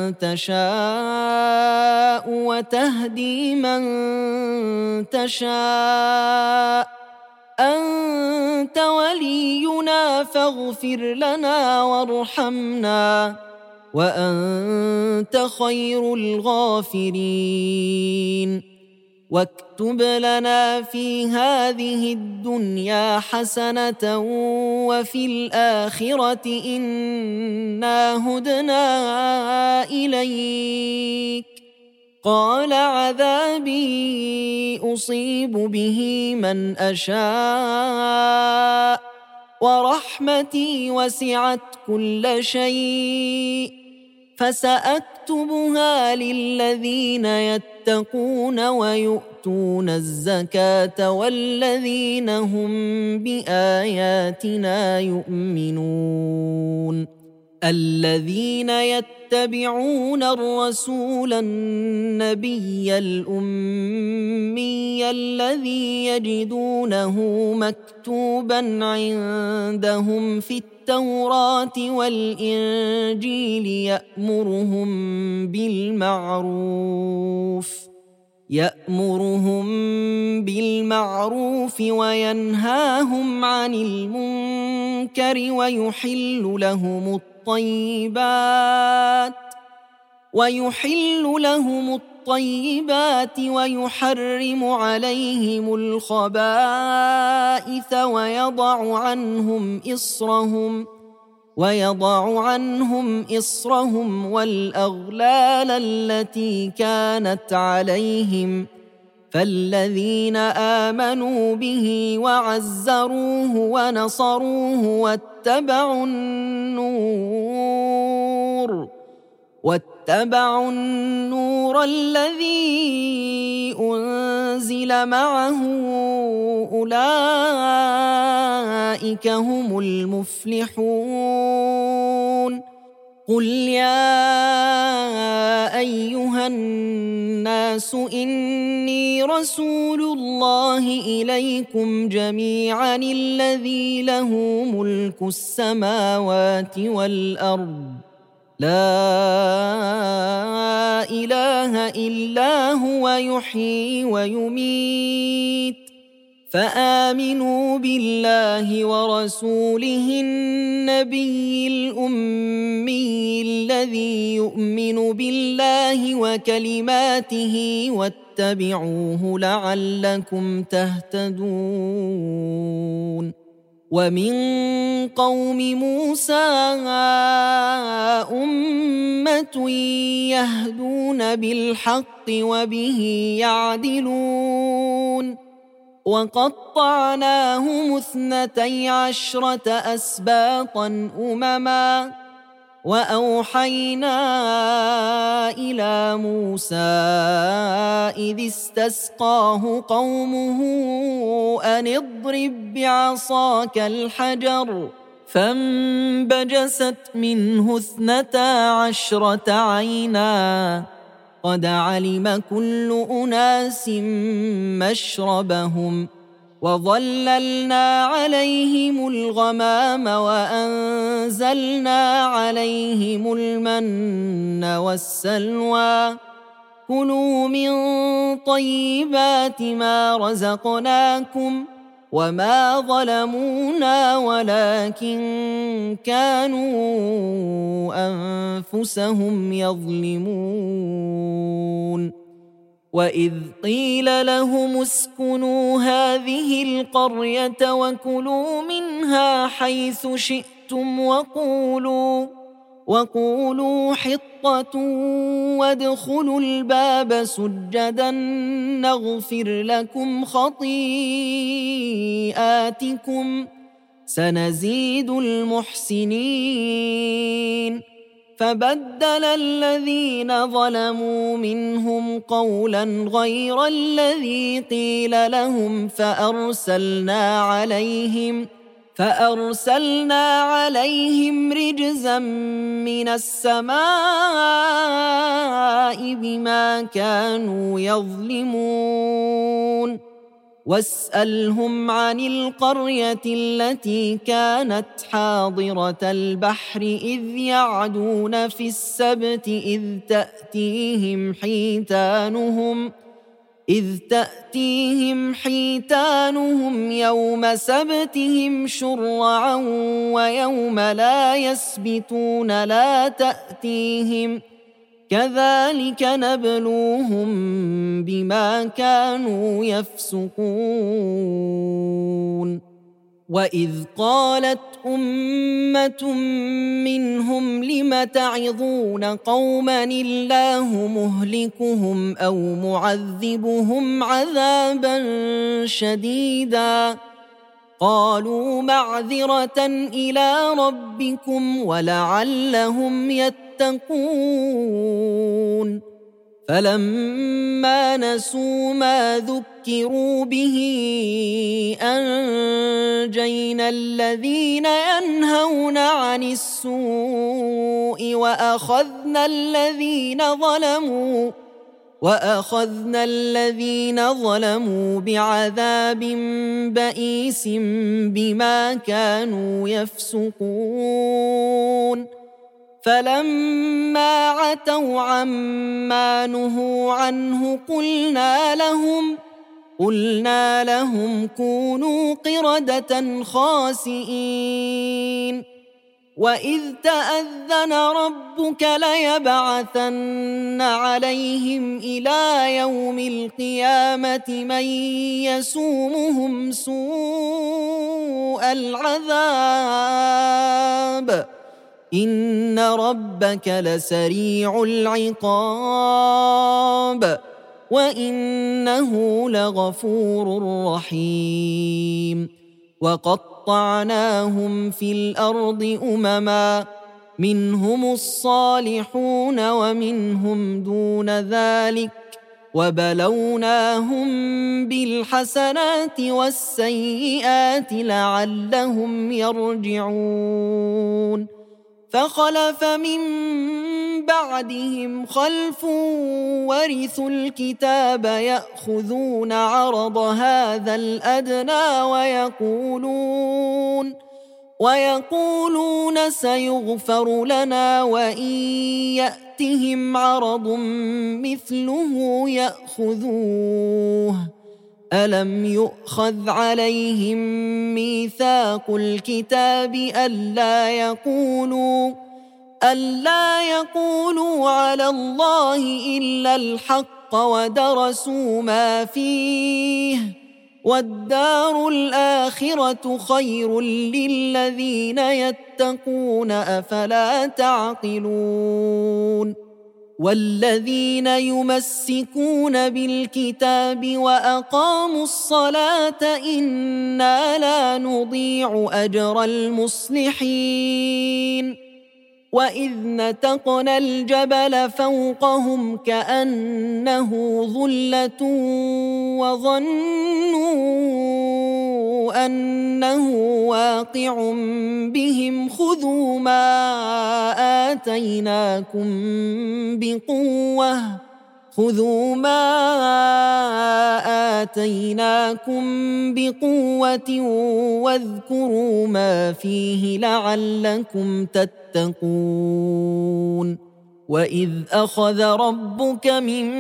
تشاء وتهدي من تشاء أنت ولينا فاغفر لنا وارحمنا وأنت خير الغافرين واكتب لنا في هذه الدنيا حسنة وفي الآخرة إنا هدنا إليك قال عذابي أصيب به من أشاء ورحمتي وسعت كل شيء فسأكتبها للذين يتقون ويؤتون الزكاة والذين هم بآياتنا يؤمنون الذين يتبعون الرسول النبي الأمي الذي يجدونه مكتوبا عندهم في التوراة والإنجيل يأمرهم بالمعروف يأمرهم بالمعروف وينهاهم عن المنكر ويحل لهم الطيبات ويحل لهم الطيبات ويحرم عليهم الخبائث ويضع عنهم إصرهم ويضع عنهم إصرهم والأغلال التي كانت عليهم فالذين آمنوا به وعزروه ونصروه واتبعوا النور واتبعوا النور الذي أنزل معه أولئك هم المفلحون قل يا أيها الناس إني رسول الله إليكم جميعا الذي له ملك السماوات والأرض لا إله إلا هو يحيي ويميت فآمنوا بالله ورسوله النبي الأمي الذي يؤمن بالله وكلماته واتبعوه لعلكم تهتدون ومن قوم موسى أمة يهدون بالحق وبه يعدلون وقطعناهم اثنتي عشرة أسباطا أمما وأوحينا إلى موسى إذ استسقاه قومه أن اضرب بعصاك الحجر فانبجست منه اثنتا عشرة عينا قد علم كل أناس مشربهم وظللنا عليهم الغمام وأنزلنا عليهم المن والسلوى كلوا من طيبات ما رزقناكم وما ظلمونا ولكن كانوا أنفسهم يظلمون وإذ قيل لهم اسكنوا هذه القرية وكلوا منها حيث شئتم وقولوا وقولوا حطة وادخلوا الباب سجدا نغفر لكم خطيئاتكم سنزيد المحسنين فبدل الذين ظلموا منهم قولا غير الذي قيل لهم فأرسلنا عليهم فأرسلنا عليهم رجزا من السماء بما كانوا يظلمون واسألهم عن القرية التي كانت حاضرة البحر إذ يعدون في السبت إذ تأتيهم حيتانهم إذ تأتيهم حيتانهم يوم سبتهم شرعا ويوم لا يسبتون لا تأتيهم كذلك نبلوهم بما كانوا يفسقون وإذ قالت أمة منهم لم تعظون قوما الله مهلكهم أو معذبهم عذابا شديدا قالوا معذرة إلى ربكم ولعلهم يتقون فلما نسوا ما ذكروا به أنجينا الذين ينهون عن السوء وأخذنا الذين ظلموا وأخذنا الذين ظلموا بعذاب بئيس بما كانوا يفسقون فلما عتوا عما نهوا عنه قلنا لهم قلنا لهم كونوا قردة خاسئين وإذ تأذن ربك ليبعثن عليهم إلى يوم القيامة من يسومهم سوء العذاب إن ربك لسريع العقاب وإنه لغفور رحيم وقطعناهم في الأرض أمما منهم الصالحون ومنهم دون ذلك وبلوناهم بالحسنات والسيئات لعلهم يرجعون فخلف من بعدهم خلف ورثوا الكتاب يأخذون عرض هذا الأدنى ويقولون ويقولون سيغفر لنا وإن يأتهم عرض مثله يأخذوه ألم يؤخذ عليهم ميثاق الكتاب ألا يقولوا ألا يقولوا على الله إلا الحق ودرسوا ما فيه والدار الآخرة خير للذين يتقون أفلا تعقلون والذين يمسكون بالكتاب وأقاموا الصلاة إنا لا نضيع أجر المصلحين وإذ نتقنا الجبل فوقهم كأنه ظلة وظنوا أنه واقع بهم خذوا ما آتيناكم بقوة خذوا ما آتيناكم بقوة واذكروا ما فيه لعلكم تتقون وإذ أخذ ربك من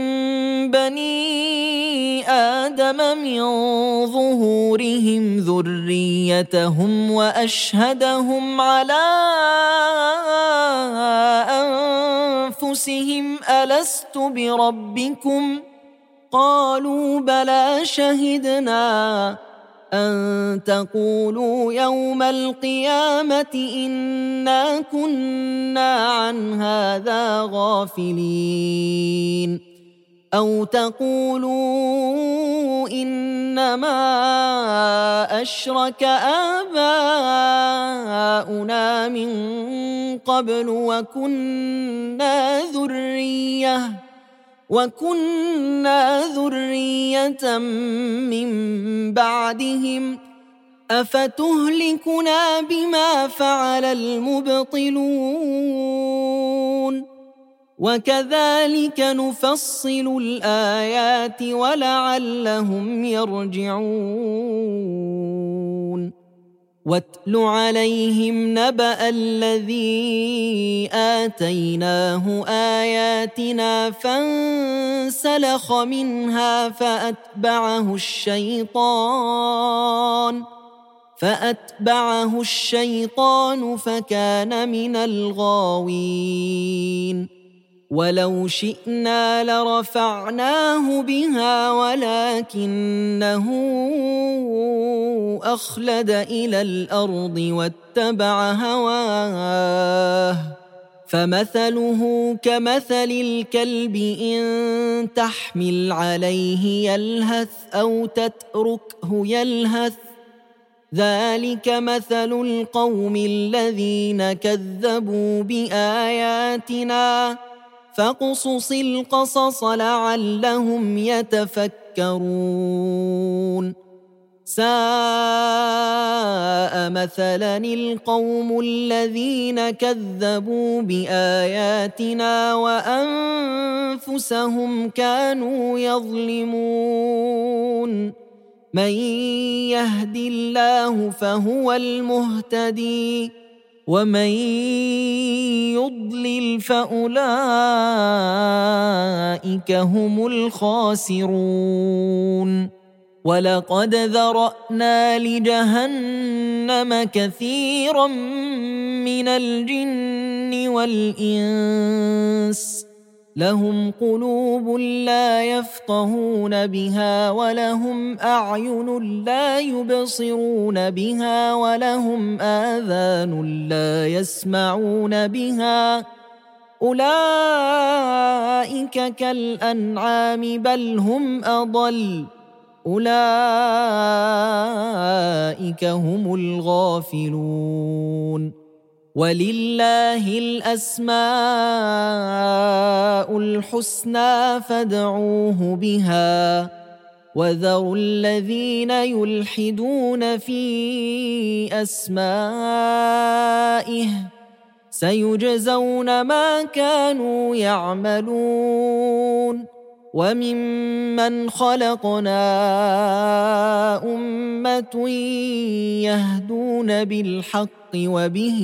بني آدم من ظهورهم ذريتهم وأشهدهم على أنفسهم ألست بربكم قالوا بلى شهدنا أن تقولوا يوم القيامة إنا كنا عن هذا غافلين أو تقولوا إنما أشرك آباؤنا من قبل وكنا ذرية وكنا ذرية من بعدهم أفتهلكنا بما فعل المبطلون وكذلك نفصل الآيات ولعلهم يرجعون واتل عليهم نبأ الذي آتيناه آياتنا فانسلخ منها فأتبعه الشيطان فأتبعه الشيطان فكان من الغاوين ولو شئنا لرفعناه بها ولكنه أخلد إلى الأرض واتبع هواه فمثله كمثل الكلب إن تحمل عليه يلهث أو تتركه يلهث ذلك مثل القوم الذين كذبوا بآياتنا فاقصص القصص لعلهم يتفكرون ساء مثلا القوم الذين كذبوا بآياتنا وأنفسهم كانوا يظلمون من يهد الله فهو المهتدي ومن يضلل فأولئك هم الخاسرون ولقد ذرأنا لجهنم كثيرا من الجن والإنس لهم قلوب لا يفقهون بها ولهم أعين لا يبصرون بها ولهم آذان لا يسمعون بها أولئك كالأنعام بل هم أضل أولئك هم الغافلون ولله الأسماء الحسنى فادعوه بها وذروا الذين يلحدون في أسمائه سيجزون ما كانوا يعملون وممن خلقنا أمة يهدون بالحق وبه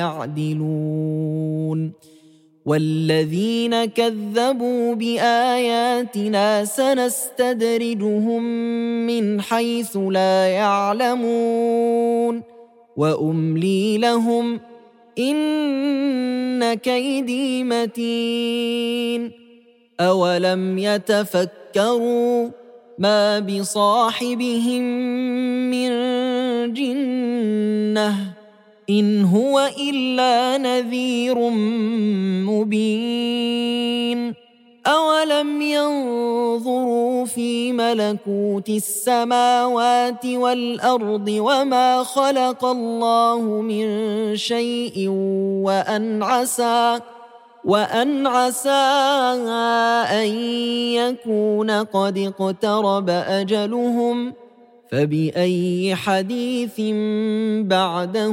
يعدلون والذين كذبوا بآياتنا سنستدرجهم من حيث لا يعلمون وأملي لهم إن كيدي متين أولم يتفكروا ما بصاحبهم من جنة إن هو إلا نذير مبين أولم ينظروا في ملكوت السماوات والأرض وما خلق الله من شيء وأن عسى وأن عسى أن يكون قد اقترب أجلهم فبأي حديث بعده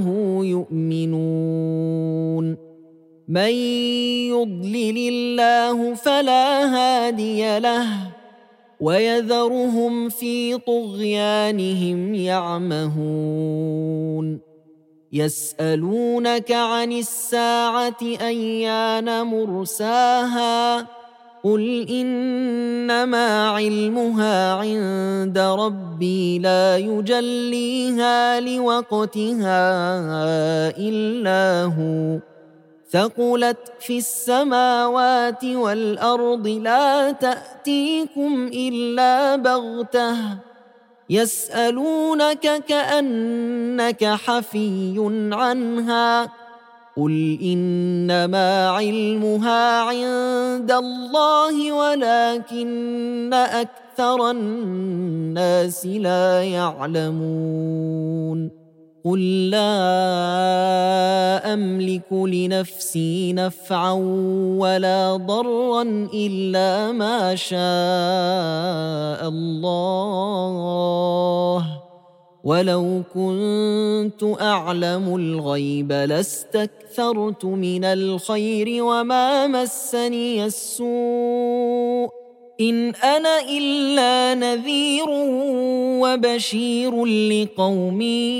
يؤمنون من يضلل الله فلا هادي له ويذرهم في طغيانهم يعمهون يسألونك عن الساعة أيان مرساها قل إنما علمها عند ربي لا يجليها لوقتها إلا هو ثقلت في السماوات والأرض لا تأتيكم إلا بغتة يسألونك كأنك حفي عنها قل إنما علمها عند الله ولكن أكثر الناس لا يعلمون قل لا أملك لنفسي نفعا ولا ضرا إلا ما شاء الله ولو كنت أعلم الغيب لاستكثرت من الخير وما مسني السوء إن أنا إلا نذير وبشير لقوم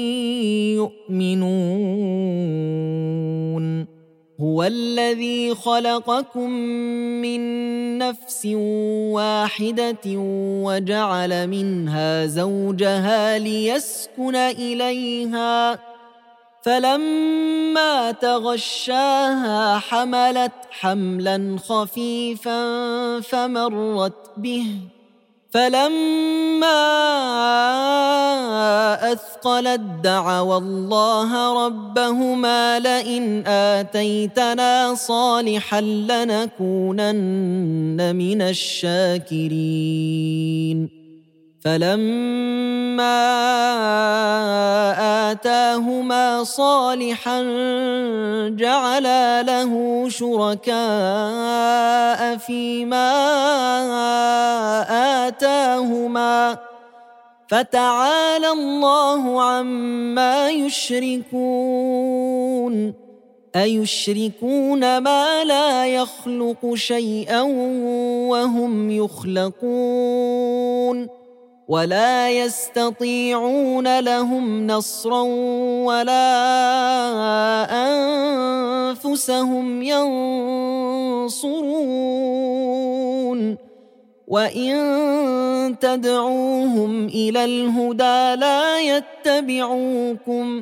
يؤمنون هو الذي خلقكم من نفس واحدة وجعل منها زوجها ليسكن إليها فلما تغشاها حملت حملا خفيفا فمرت به فلما أثقلت دعوا الله ربهما لئن آتيتنا صالحا لنكونن من الشاكرين فلما آتاهما صالحا جعلا له شركاء فيما آتاهما فتعالى الله عما يشركون أيشركون ما لا يخلق شيئا وهم يخلقون ولا يستطيعون لهم نصرا ولا أنفسهم ينصرون وإن تدعوهم إلى الهدى لا يتبعوكم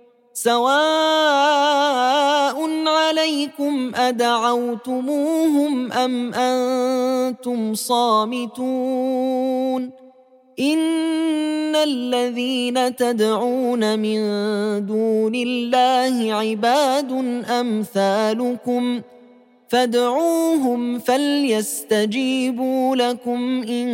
سواء عليكم أدعوتموهم أم أنتم صامتون إن الذين تدعون من دون الله عباد أمثالكم فادعوهم فليستجيبوا لكم إن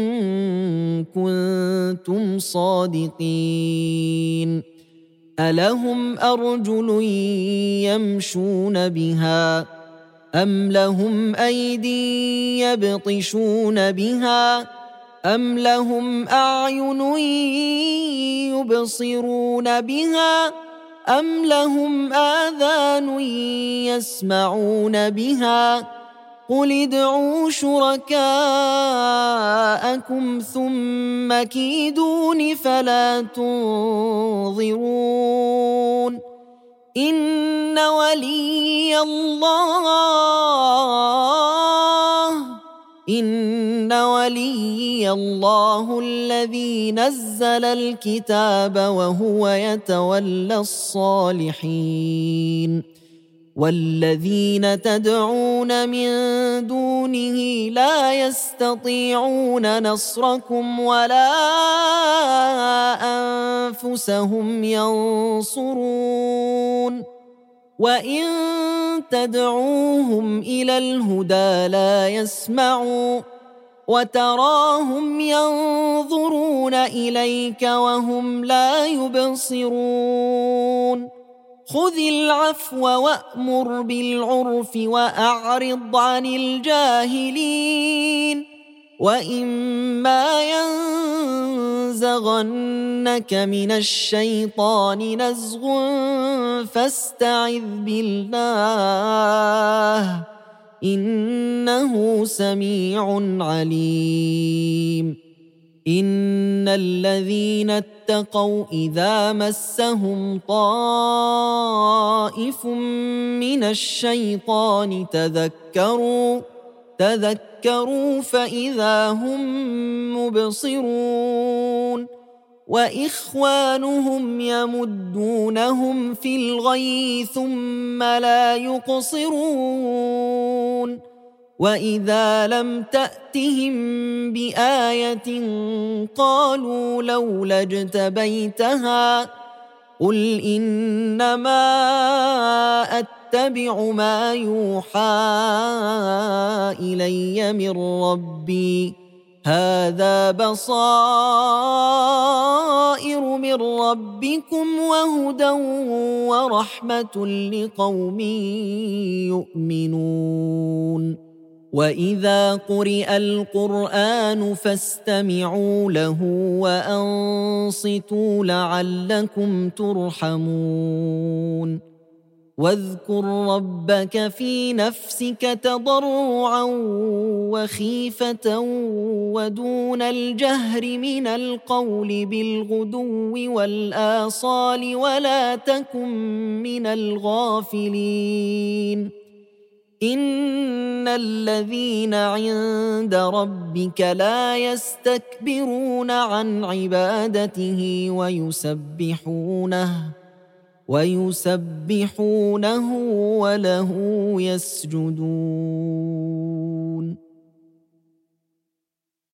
كنتم صادقين ألهم أرجل يمشون بها أم لهم أيدي يبطشون بها أم لهم أعين يبصرون بها أم لهم آذان يسمعون بها قل ادعوا شركاءكم ثم كيدون فلا تنظرون إن ولي الله إن ولي الله الذي نزل الكتاب وهو يتولى الصالحين والذين تدعون من دونه لا يستطيعون نصركم ولا أنفسهم ينصرون وإن تدعوهم إلى الهدى لا يسمعوا وتراهم ينظرون إليك وهم لا يبصرون خذ العفو وأمر بالعرف وأعرض عن الجاهلين وإما ينزغنك من الشيطان نزغ فاستعذ بالله إنه سميع عليم إن الذين اتقوا إذا مسهم طائف من الشيطان تذكروا تذكروا فإذا هم مبصرون وإخوانهم يمدونهم في الغي ثم لا يقصرون وإذا لم تأتهم بآية قالوا لولا اجتبيتها قل إنما أتبع ما يوحى إلي من ربي هذا بصائر من ربكم وهدى ورحمة لقوم يؤمنون وإذا قرئ القرآن فاستمعوا له وأنصتوا لعلكم ترحمون واذكر ربك في نفسك تضرعا وخيفة ودون الجهر من القول بالغدو والآصال ولا تكن من الغافلين إن الذين عند ربك لا يستكبرون عن عبادته ويسبحونه ويسبحونه وله يسجدون